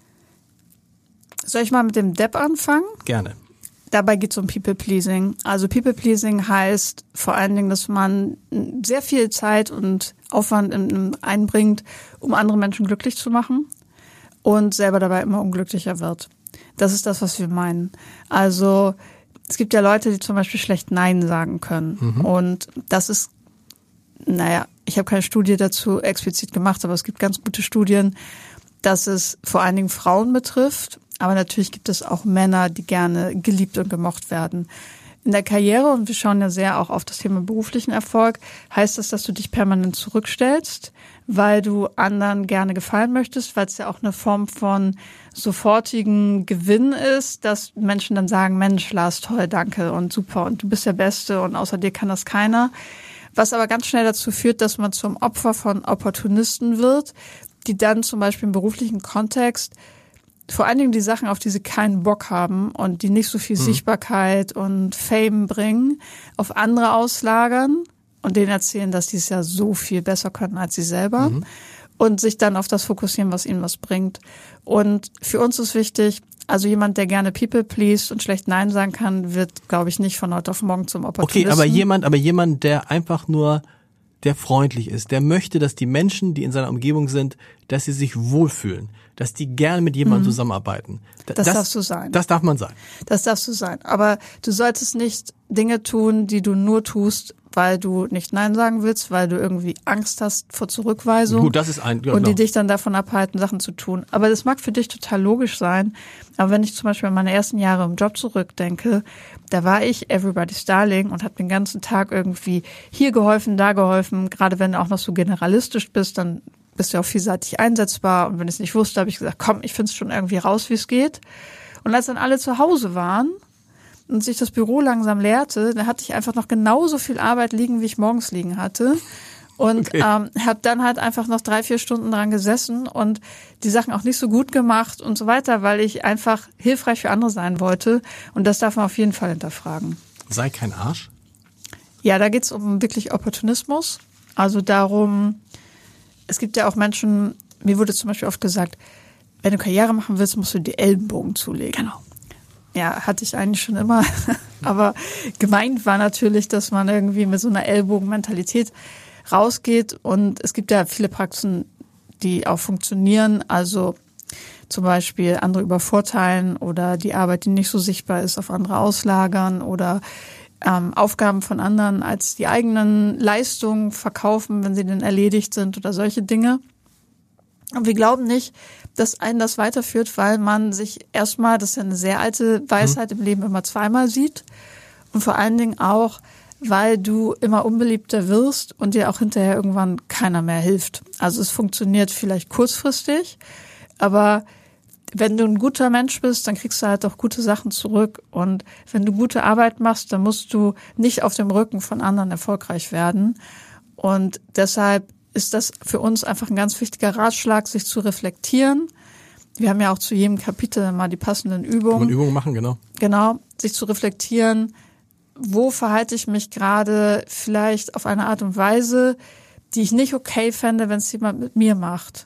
soll ich mal mit dem Depp anfangen? Gerne. Dabei geht es um People-Pleasing. Also People-Pleasing heißt vor allen Dingen, dass man sehr viel Zeit und Aufwand einbringt, um andere Menschen glücklich zu machen. Und selber dabei immer unglücklicher wird. Das ist das, was wir meinen. Also es gibt ja Leute, die zum Beispiel schlecht Nein sagen können. Mhm. Und das ist, naja, ich habe keine Studie dazu explizit gemacht, aber es gibt ganz gute Studien, dass es vor allen Dingen Frauen betrifft. Aber natürlich gibt es auch Männer, die gerne geliebt und gemocht werden. In der Karriere, und wir schauen ja sehr auch auf das Thema beruflichen Erfolg, heißt das, dass du dich permanent zurückstellst, weil du anderen gerne gefallen möchtest, weil es ja auch eine Form von sofortigen Gewinn ist, dass Menschen dann sagen, Mensch, Lars, toll, danke und super und du bist der Beste und außer dir kann das keiner. Was aber ganz schnell dazu führt, dass man zum Opfer von Opportunisten wird, die dann zum Beispiel im beruflichen Kontext vor allen Dingen die Sachen, auf die sie keinen Bock haben und die nicht so viel mhm. Sichtbarkeit und Fame bringen, auf andere auslagern und denen erzählen, dass die es ja so viel besser können als sie selber mhm. und sich dann auf das fokussieren, was ihnen was bringt. Und für uns ist wichtig, also jemand, der gerne People pleased und schlecht Nein sagen kann, wird, glaube ich, nicht von heute auf morgen zum Opportunisten. Okay, aber jemand, aber jemand, der einfach nur der freundlich ist, der möchte, dass die Menschen, die in seiner Umgebung sind, dass sie sich wohlfühlen, dass die gerne mit jemandem mhm. zusammenarbeiten. Das, das darfst du sein. Das darf man sein. Das darfst du sein. Aber du solltest nicht Dinge tun, die du nur tust, weil du nicht Nein sagen willst, weil du irgendwie Angst hast vor Zurückweisung. Gut, das ist ein, ja, und genau. die dich dann davon abhalten, Sachen zu tun. Aber das mag für dich total logisch sein. Aber wenn ich zum Beispiel an meine ersten Jahre im Job zurückdenke, da war ich Everybody's Darling und habe den ganzen Tag irgendwie hier geholfen, da geholfen. Gerade wenn du auch noch so generalistisch bist, dann bist du auch vielseitig einsetzbar. Und wenn ich es nicht wusste, habe ich gesagt, komm, ich finde es schon irgendwie raus, wie es geht. Und als dann alle zu Hause waren und sich das Büro langsam leerte, da hatte ich einfach noch genauso viel Arbeit liegen, wie ich morgens liegen hatte. Und okay. ähm, habe dann halt einfach noch drei, vier Stunden dran gesessen und die Sachen auch nicht so gut gemacht und so weiter, weil ich einfach hilfreich für andere sein wollte. Und das darf man auf jeden Fall hinterfragen. Sei kein Arsch? Ja, da geht's um wirklich Opportunismus. Also darum, es gibt ja auch Menschen, mir wurde zum Beispiel oft gesagt, wenn du Karriere machen willst, musst du die Ellenbogen zulegen. Genau. Ja, hatte ich eigentlich schon immer. Aber gemeint war natürlich, dass man irgendwie mit so einer Ellbogenmentalität rausgeht. Und es gibt ja viele Praxen, die auch funktionieren. Also zum Beispiel andere übervorteilen oder die Arbeit, die nicht so sichtbar ist, auf andere auslagern oder ähm, Aufgaben von anderen als die eigenen Leistungen verkaufen, wenn sie denn erledigt sind oder solche Dinge. Und wir glauben nicht, dass einen das weiterführt, weil man sich erstmal, das ist ja eine sehr alte Weisheit im Leben, immer zweimal sieht. Und vor allen Dingen auch, weil du immer unbeliebter wirst und dir auch hinterher irgendwann keiner mehr hilft. Also es funktioniert vielleicht kurzfristig, aber wenn du ein guter Mensch bist, dann kriegst du halt auch gute Sachen zurück. Und wenn du gute Arbeit machst, dann musst du nicht auf dem Rücken von anderen erfolgreich werden. Und deshalb ist das für uns einfach ein ganz wichtiger Ratschlag, sich zu reflektieren. Wir haben ja auch zu jedem Kapitel mal die passenden Übungen. Kann man Übungen machen, genau. Genau, sich zu reflektieren, wo verhalte ich mich gerade vielleicht auf eine Art und Weise, die ich nicht okay fände, wenn es jemand mit mir macht.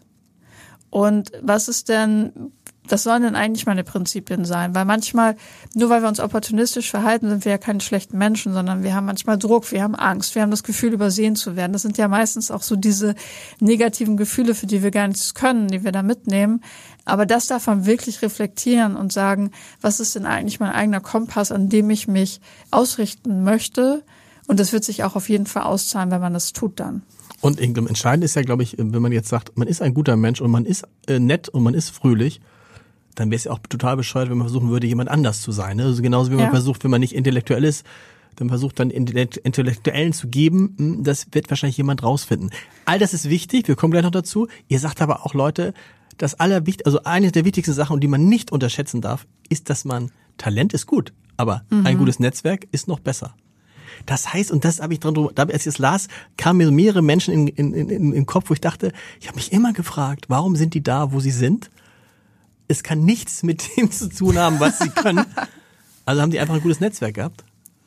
Und was ist denn, was sollen denn eigentlich meine Prinzipien sein? Weil manchmal, nur weil wir uns opportunistisch verhalten, sind wir ja keine schlechten Menschen, sondern wir haben manchmal Druck, wir haben Angst, wir haben das Gefühl, übersehen zu werden. Das sind ja meistens auch so diese negativen Gefühle, für die wir gar nichts können, die wir da mitnehmen. Aber das darf man wirklich reflektieren und sagen, was ist denn eigentlich mein eigener Kompass, an dem ich mich ausrichten möchte? Und das wird sich auch auf jeden Fall auszahlen, wenn man das tut dann. Und entscheidend ist ja, glaube ich, wenn man jetzt sagt, man ist ein guter Mensch und man ist äh, nett und man ist fröhlich, dann wäre es ja auch total bescheuert, wenn man versuchen würde, jemand anders zu sein. Ne? Also genauso wie man ja. versucht, wenn man nicht intellektuell ist, dann versucht dann Intellektuellen zu geben, das wird wahrscheinlich jemand rausfinden. All das ist wichtig, wir kommen gleich noch dazu. Ihr sagt aber auch, Leute, das allerwichtigste, also eine der wichtigsten Sachen, die man nicht unterschätzen darf, ist, dass man, Talent ist gut, aber mhm. ein gutes Netzwerk ist noch besser. Das heißt, und das habe ich dran drüber, als ich es las, kamen mir mehrere Menschen in, in, in, in den Kopf, wo ich dachte, ich habe mich immer gefragt, warum sind die da, wo sie sind? Es kann nichts mit dem zu tun haben, was sie können. Also haben die einfach ein gutes Netzwerk gehabt?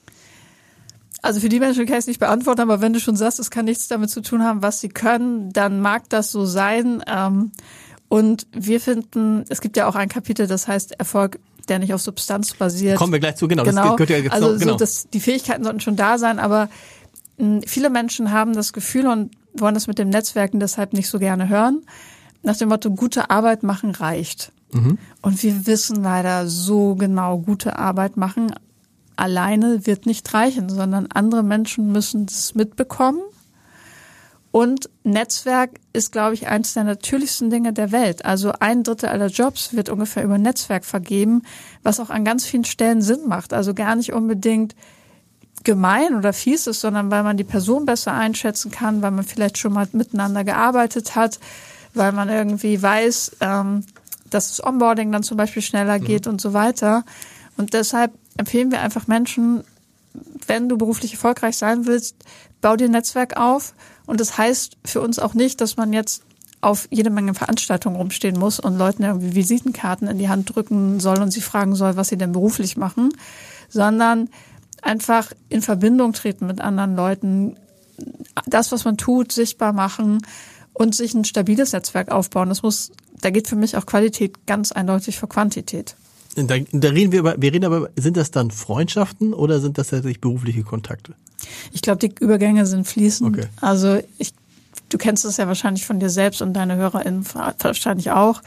Also für die Menschen kann ich es nicht beantworten, aber wenn du schon sagst, es kann nichts damit zu tun haben, was sie können, dann mag das so sein. Und wir finden, es gibt ja auch ein Kapitel, das heißt Erfolg, der nicht auf Substanz basiert. Kommen wir gleich zu, genau. genau. Das gehört ja also genau. so, dass die Fähigkeiten sollten schon da sein, aber mh, viele Menschen haben das Gefühl und wollen das mit dem Netzwerken deshalb nicht so gerne hören, nach dem Motto, gute Arbeit machen reicht. Mhm. Und wir wissen leider so genau, gute Arbeit machen alleine wird nicht reichen, sondern andere Menschen müssen es mitbekommen. Und Netzwerk ist, glaube ich, eines der natürlichsten Dinge der Welt. Also ein Drittel aller Jobs wird ungefähr über Netzwerk vergeben, was auch an ganz vielen Stellen Sinn macht. Also gar nicht unbedingt gemein oder fies ist, sondern weil man die Person besser einschätzen kann, weil man vielleicht schon mal miteinander gearbeitet hat, weil man irgendwie weiß, ähm, dass das Onboarding dann zum Beispiel schneller geht mhm. und so weiter. Und deshalb empfehlen wir einfach Menschen, wenn du beruflich erfolgreich sein willst, bau dir ein Netzwerk auf. Und das heißt für uns auch nicht, dass man jetzt auf jede Menge Veranstaltungen rumstehen muss und Leuten irgendwie Visitenkarten in die Hand drücken soll und sie fragen soll, was sie denn beruflich machen, sondern einfach in Verbindung treten mit anderen Leuten, das, was man tut, sichtbar machen und sich ein stabiles Netzwerk aufbauen. Das muss, da geht für mich auch Qualität ganz eindeutig vor Quantität. Da, da reden wir über, wir reden aber, sind das dann Freundschaften oder sind das tatsächlich berufliche Kontakte? Ich glaube, die Übergänge sind fließend. Okay. Also ich, du kennst das ja wahrscheinlich von dir selbst und deine HörerInnen wahrscheinlich auch.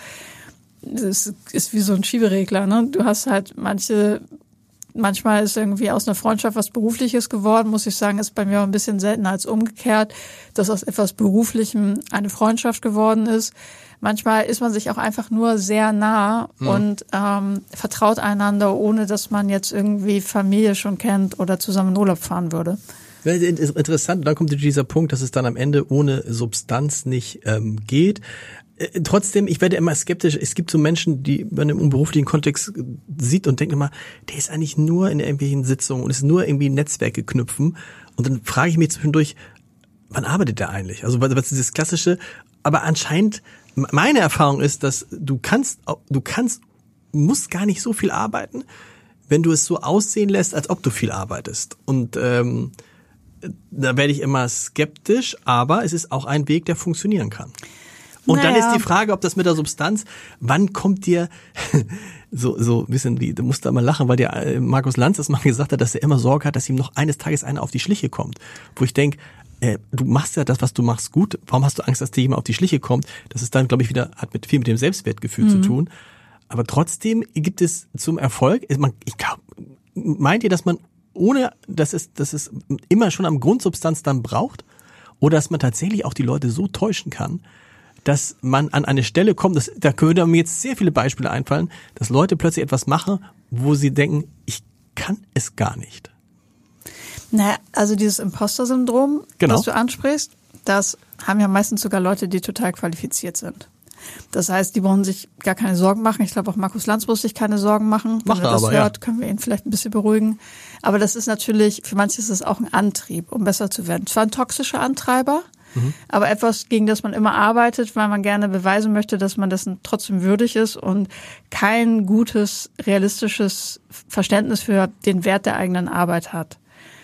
Das ist wie so ein Schieberegler, ne? Du hast halt manche, manchmal ist irgendwie aus einer Freundschaft was Berufliches geworden, muss ich sagen, ist bei mir auch ein bisschen seltener als umgekehrt, dass aus etwas Beruflichem eine Freundschaft geworden ist. Manchmal ist man sich auch einfach nur sehr nah mhm. und ähm, vertraut einander, ohne dass man jetzt irgendwie Familie schon kennt oder zusammen in Urlaub fahren würde. Interessant, dann kommt dieser Punkt, dass es dann am Ende ohne Substanz nicht ähm, geht. Äh, trotzdem, ich werde immer skeptisch. Es gibt so Menschen, die man im beruflichen Kontext sieht und denkt immer, der ist eigentlich nur in irgendwelchen Sitzungen und ist nur irgendwie Netzwerke knüpfen. Und dann frage ich mich zwischendurch, wann arbeitet der eigentlich? Also was ist das Klassische? Aber anscheinend, meine Erfahrung ist, dass du kannst, du kannst, musst gar nicht so viel arbeiten, wenn du es so aussehen lässt, als ob du viel arbeitest. Und ähm, da werde ich immer skeptisch, aber es ist auch ein Weg, der funktionieren kann. Und naja. Dann ist die Frage, ob das mit der Substanz, wann kommt dir, so so ein bisschen wie, du musst da mal lachen, weil der Markus Lanz das mal gesagt hat, dass er immer Sorge hat, dass ihm noch eines Tages einer auf die Schliche kommt. Wo ich denke, äh, du machst ja das, was du machst, gut. Warum hast du Angst, dass dir jemand auf die Schliche kommt? Das ist dann, glaube ich, wieder, hat mit viel mit dem Selbstwertgefühl mhm. zu tun. Aber trotzdem gibt es zum Erfolg, man, ich glaube, meint ihr, dass man ohne, dass es, dass es immer schon am Grundsubstanz dann braucht? Oder dass man tatsächlich auch die Leute so täuschen kann, dass man an eine Stelle kommt, das, da können mir jetzt sehr viele Beispiele einfallen, dass Leute plötzlich etwas machen, wo sie denken, ich kann es gar nicht. Naja, also dieses Imposter-Syndrom, genau. was du ansprichst, das haben ja meistens sogar Leute, die total qualifiziert sind. Das heißt, die brauchen sich gar keine Sorgen machen. Ich glaube, auch Markus Lanz muss sich keine Sorgen machen. Wenn Macht er das aber, hört, ja. können wir ihn vielleicht ein bisschen beruhigen. Aber das ist natürlich, für manche ist es auch ein Antrieb, um besser zu werden. Zwar ein toxischer Antreiber, mhm. aber etwas, gegen das man immer arbeitet, weil man gerne beweisen möchte, dass man dessen trotzdem würdig ist und kein gutes, realistisches Verständnis für den Wert der eigenen Arbeit hat.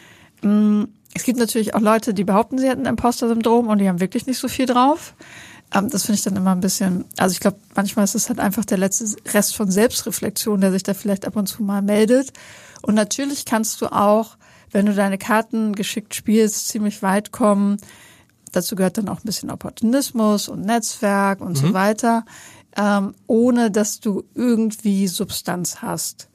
Es gibt natürlich auch Leute, die behaupten, sie hätten Imposter-Syndrom und die haben wirklich nicht so viel drauf. Das finde ich dann immer ein bisschen, also ich glaube, manchmal ist es halt einfach der letzte Rest von Selbstreflexion, der sich da vielleicht ab und zu mal meldet. Und natürlich kannst du auch, wenn du deine Karten geschickt spielst, ziemlich weit kommen. Dazu gehört dann auch ein bisschen Opportunismus und Netzwerk und mhm. so weiter, ähm, ohne dass du irgendwie Substanz hast.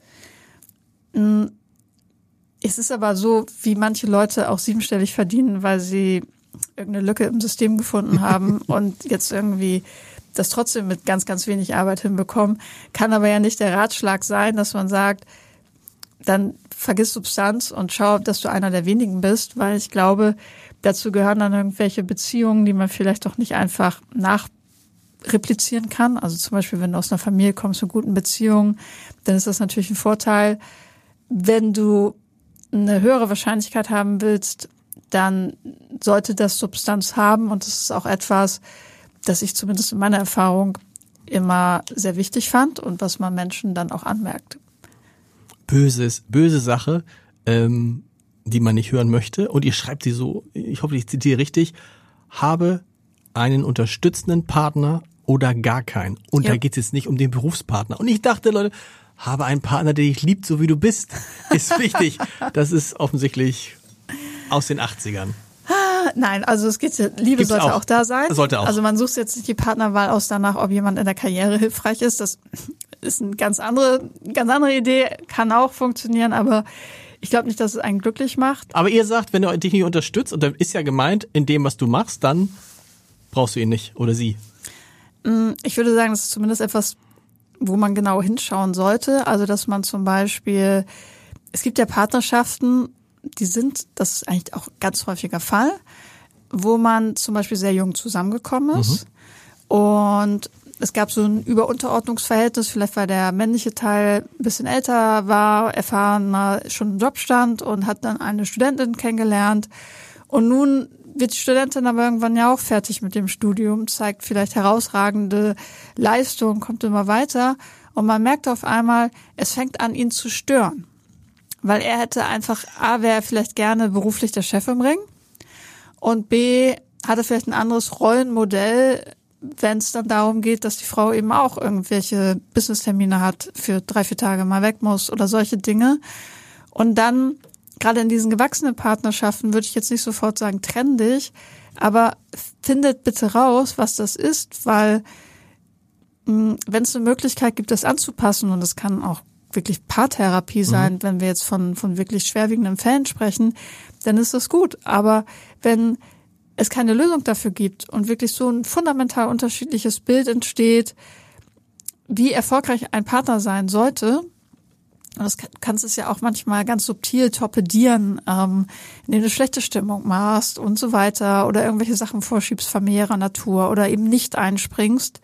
Es ist aber so, wie manche Leute auch siebenstellig verdienen, weil sie irgendeine Lücke im System gefunden haben und jetzt irgendwie das trotzdem mit ganz, ganz wenig Arbeit hinbekommen. Kann aber ja nicht der Ratschlag sein, dass man sagt, dann vergiss Substanz und schau, dass du einer der wenigen bist, weil ich glaube, dazu gehören dann irgendwelche Beziehungen, die man vielleicht auch nicht einfach nachreplizieren kann. Also zum Beispiel, wenn du aus einer Familie kommst mit guten Beziehungen, dann ist das natürlich ein Vorteil. Wenn du eine höhere Wahrscheinlichkeit haben willst, dann sollte das Substanz haben und das ist auch etwas, das ich zumindest in meiner Erfahrung immer sehr wichtig fand und was man Menschen dann auch anmerkt. Böses, böse Sache, ähm, die man nicht hören möchte und ihr schreibt sie so, ich hoffe, ich zitiere richtig, habe einen unterstützenden Partner oder gar keinen. Und ja. Da geht es jetzt nicht um den Berufspartner. Und ich dachte, Leute, habe einen Partner, der dich liebt, so wie du bist, ist wichtig. Das ist offensichtlich aus den achtzigern. Nein, also es geht, Liebe Gibt's sollte auch. auch da sein. Sollte auch. Also man sucht jetzt nicht die Partnerwahl aus danach, ob jemand in der Karriere hilfreich ist. Das ist eine ganz andere, ganz andere Idee, kann auch funktionieren, aber ich glaube nicht, dass es einen glücklich macht. Aber ihr sagt, wenn er dich nicht unterstützt, und dann ist ja gemeint, in dem, was du machst, dann brauchst du ihn nicht oder sie. Ich würde sagen, das ist zumindest etwas, wo man genau hinschauen sollte. Also dass man zum Beispiel, es gibt ja Partnerschaften, die sind, das ist eigentlich auch ganz häufiger Fall, wo man zum Beispiel sehr jung zusammengekommen ist mhm. und es gab so ein Über-Unterordnungsverhältnis, vielleicht weil der männliche Teil ein bisschen älter war, erfahrener, schon im Job stand und hat dann eine Studentin kennengelernt und nun wird die Studentin aber irgendwann ja auch fertig mit dem Studium, zeigt vielleicht herausragende Leistung, kommt immer weiter und man merkt auf einmal, es fängt an, ihn zu stören. Weil er hätte einfach, A, wäre er vielleicht gerne beruflich der Chef im Ring und B, hatte vielleicht ein anderes Rollenmodell, wenn es dann darum geht, dass die Frau eben auch irgendwelche Business-Termine hat, für drei, vier Tage mal weg muss oder solche Dinge. Und dann, gerade in diesen gewachsenen Partnerschaften, würde ich jetzt nicht sofort sagen, trenn dich, aber findet bitte raus, was das ist, weil mh, wenn es eine Möglichkeit gibt, das anzupassen, und das kann auch wirklich Paartherapie sein, mhm. wenn wir jetzt von von wirklich schwerwiegenden Fällen sprechen, dann ist das gut. Aber wenn es keine Lösung dafür gibt und wirklich so ein fundamental unterschiedliches Bild entsteht, wie erfolgreich ein Partner sein sollte, und das kannst du ja auch manchmal ganz subtil torpedieren, ähm, indem du schlechte Stimmung machst und so weiter oder irgendwelche Sachen vorschiebst familiärer Natur oder eben nicht einspringst,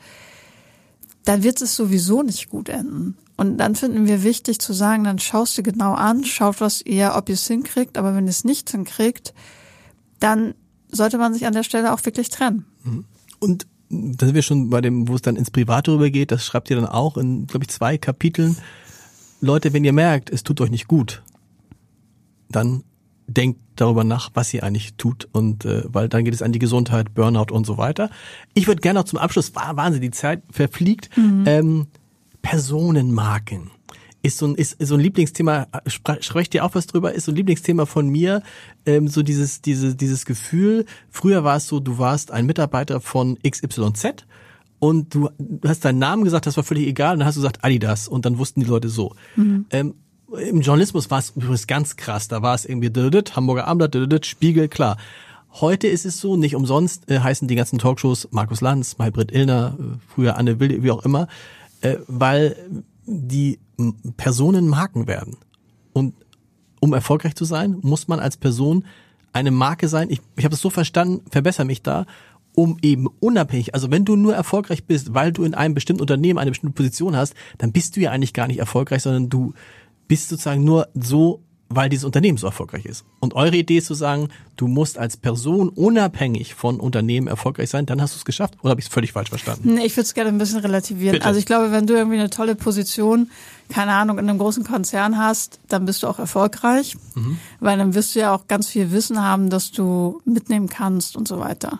dann wird es sowieso nicht gut enden. Und dann finden wir wichtig zu sagen, dann schaust du genau an, schaut, was ihr, ob ihr es hinkriegt, aber wenn ihr es nicht hinkriegt, dann sollte man sich an der Stelle auch wirklich trennen. Und da sind wir schon bei dem, wo es dann ins Private rübergeht, das schreibt ihr dann auch in, glaube ich, zwei Kapiteln. Leute, wenn ihr merkt, es tut euch nicht gut, dann denkt darüber nach, was ihr eigentlich tut, und äh, weil dann geht es an die Gesundheit, Burnout und so weiter. Ich würde gerne noch zum Abschluss, Wahnsinn, die Zeit verfliegt, mhm. ähm, Personenmarken. Ist so ein, ist, ist so ein Lieblingsthema, sprecht ihr auch was drüber, ist so ein Lieblingsthema von mir, ähm, so dieses, diese, dieses Gefühl, früher war es so, du warst ein Mitarbeiter von X Y Z und du hast deinen Namen gesagt, das war völlig egal, und dann hast du gesagt Adidas, und dann wussten die Leute so. Mhm. Ähm, im Journalismus war es übrigens ganz krass, da war es irgendwie dödöd, Hamburger Abendblatt, dödöd, Spiegel, klar. Heute ist es so, nicht umsonst äh, heißen die ganzen Talkshows Markus Lanz, Maybrit Illner, äh, früher Anne Will, wie auch immer, äh, weil die Personen Marken werden. Und um erfolgreich zu sein, muss man als Person eine Marke sein. Ich, ich habe es so verstanden, verbessere mich da, um eben unabhängig, also wenn du nur erfolgreich bist, weil du in einem bestimmten Unternehmen eine bestimmte Position hast, dann bist du ja eigentlich gar nicht erfolgreich, sondern du bist sozusagen nur so, weil dieses Unternehmen so erfolgreich ist. Und eure Idee ist zu sagen, du musst als Person unabhängig von Unternehmen erfolgreich sein, dann hast du es geschafft. Oder habe ich es völlig falsch verstanden? Nee, ich würde es gerne ein bisschen relativieren. Bitte. Also ich glaube, wenn du irgendwie eine tolle Position, keine Ahnung, in einem großen Konzern hast, dann bist du auch erfolgreich. Mhm. Weil dann wirst du ja auch ganz viel Wissen haben, das du mitnehmen kannst und so weiter.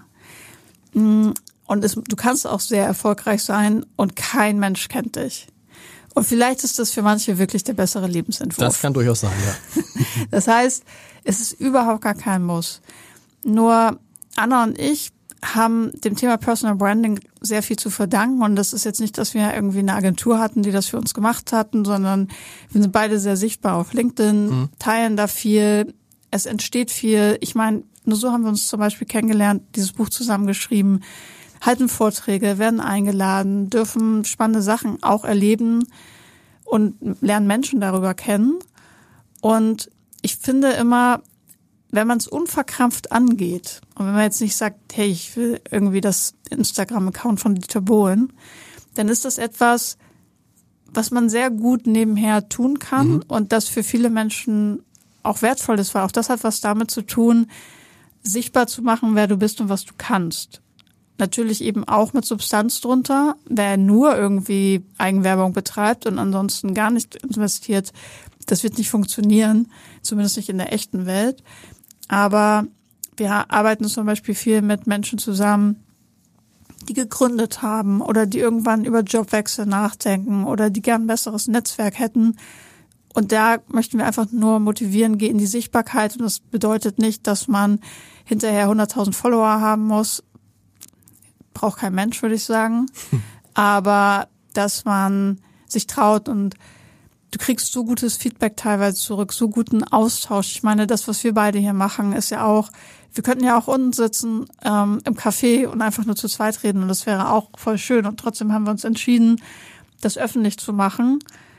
Und es, du kannst auch sehr erfolgreich sein und kein Mensch kennt dich. Und vielleicht ist das für manche wirklich der bessere Lebensentwurf. Das kann durchaus sein, ja. Das heißt, es ist überhaupt gar kein Muss. Nur Anna und ich haben dem Thema Personal Branding sehr viel zu verdanken. Und das ist jetzt nicht, dass wir irgendwie eine Agentur hatten, die das für uns gemacht hatten, sondern wir sind beide sehr sichtbar auf LinkedIn, mhm. teilen da viel, es entsteht viel. Ich meine, nur so haben wir uns zum Beispiel kennengelernt, dieses Buch zusammengeschrieben, halten Vorträge, werden eingeladen, dürfen spannende Sachen auch erleben und lernen Menschen darüber kennen. Und ich finde immer, wenn man es unverkrampft angeht und wenn man jetzt nicht sagt, hey, ich will irgendwie das Instagram-Account von Dieter Bohlen, dann ist das etwas, was man sehr gut nebenher tun kann mhm. und das für viele Menschen auch wertvoll ist, weil auch das hat was damit zu tun, sichtbar zu machen, wer du bist und was du kannst. Natürlich eben auch mit Substanz drunter. Wer nur irgendwie Eigenwerbung betreibt und ansonsten gar nicht investiert, das wird nicht funktionieren, zumindest nicht in der echten Welt. Aber wir arbeiten zum Beispiel viel mit Menschen zusammen, die gegründet haben oder die irgendwann über Jobwechsel nachdenken oder die gern ein besseres Netzwerk hätten. Und da möchten wir einfach nur motivieren, geh in die Sichtbarkeit. Und das bedeutet nicht, dass man hinterher hunderttausend Follower haben muss. Braucht kein Mensch, würde ich sagen. Hm. Aber dass man sich traut und du kriegst so gutes Feedback teilweise zurück, so guten Austausch. Ich meine, das, was wir beide hier machen, ist ja auch, wir könnten ja auch unten sitzen ähm, im Café und einfach nur zu zweit reden und das wäre auch voll schön. Und trotzdem haben wir uns entschieden, das öffentlich zu machen.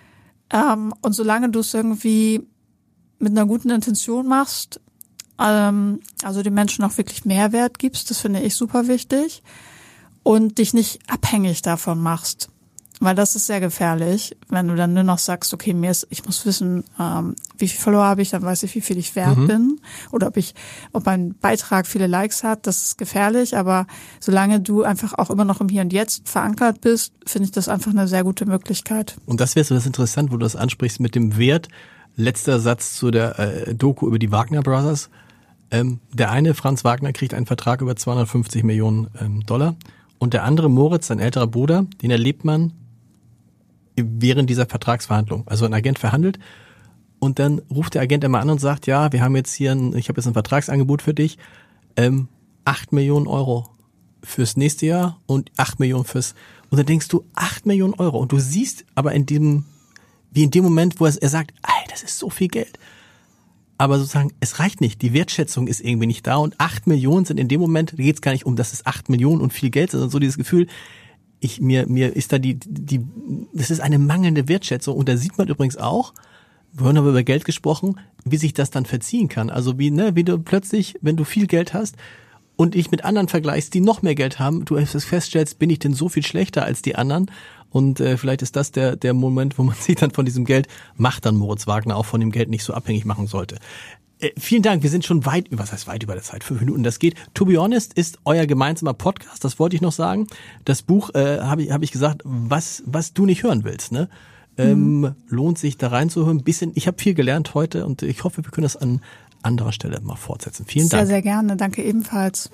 Ähm, und solange du es irgendwie mit einer guten Intention machst, ähm, also den Menschen auch wirklich Mehrwert gibst, das finde ich super wichtig. Und dich nicht abhängig davon machst. Weil das ist sehr gefährlich, wenn du dann nur noch sagst, okay, mir ist, ich muss wissen, ähm, wie viel Follower habe ich, dann weiß ich, wie viel ich wert mhm. bin. Oder ob ich, ob mein Beitrag viele Likes hat, das ist gefährlich. Aber solange du einfach auch immer noch im Hier und Jetzt verankert bist, finde ich das einfach eine sehr gute Möglichkeit. Und das wäre so das interessant, wo du das ansprichst mit dem Wert. Letzter Satz zu der äh, Doku über die Wagner Brothers. Ähm, der eine, Franz Wagner, kriegt einen Vertrag über zweihundertfünfzig Millionen ähm, Dollar. Und der andere, Moritz, sein älterer Bruder, den erlebt man während dieser Vertragsverhandlung. Also ein Agent verhandelt und dann ruft der Agent immer an und sagt, ja, wir haben jetzt hier, ein, ich habe jetzt ein Vertragsangebot für dich, ähm, acht Millionen Euro fürs nächste Jahr und acht Millionen fürs, und dann denkst du, acht Millionen Euro und du siehst aber in dem, wie in dem Moment, wo er, er sagt, ey, das ist so viel Geld. Aber sozusagen, es reicht nicht, die Wertschätzung ist irgendwie nicht da und acht Millionen sind in dem Moment, da geht es gar nicht um, dass es acht Millionen und viel Geld ist, sondern so dieses Gefühl, ich, mir, mir ist da die, die, das ist eine mangelnde Wertschätzung und da sieht man übrigens auch, wir haben aber über Geld gesprochen, wie sich das dann verziehen kann. Also wie, ne, wie du plötzlich, wenn du viel Geld hast und dich mit anderen vergleichst, die noch mehr Geld haben, du feststellst, bin ich denn so viel schlechter als die anderen? Und äh, vielleicht ist das der der Moment, wo man sich dann von diesem Geld, macht dann Moritz Wagner auch von dem Geld nicht so abhängig machen sollte. Äh, vielen Dank, wir sind schon weit, was heißt weit über der Zeit, fünf Minuten, das geht. To be honest ist euer gemeinsamer Podcast, das wollte ich noch sagen. Das Buch, äh, habe ich, hab ich gesagt, was was du nicht hören willst, ne? Ähm, mhm. Lohnt sich da reinzuhören. Ein bisschen, ich habe viel gelernt heute und ich hoffe, wir können das an anderer Stelle mal fortsetzen. Vielen sehr, Dank. Sehr, sehr gerne. Danke ebenfalls.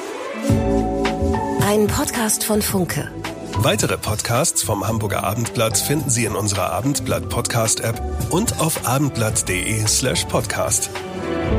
Ein Podcast von Funke. Weitere Podcasts vom Hamburger Abendblatt finden Sie in unserer Abendblatt Podcast App und auf abendblatt.de slash podcast.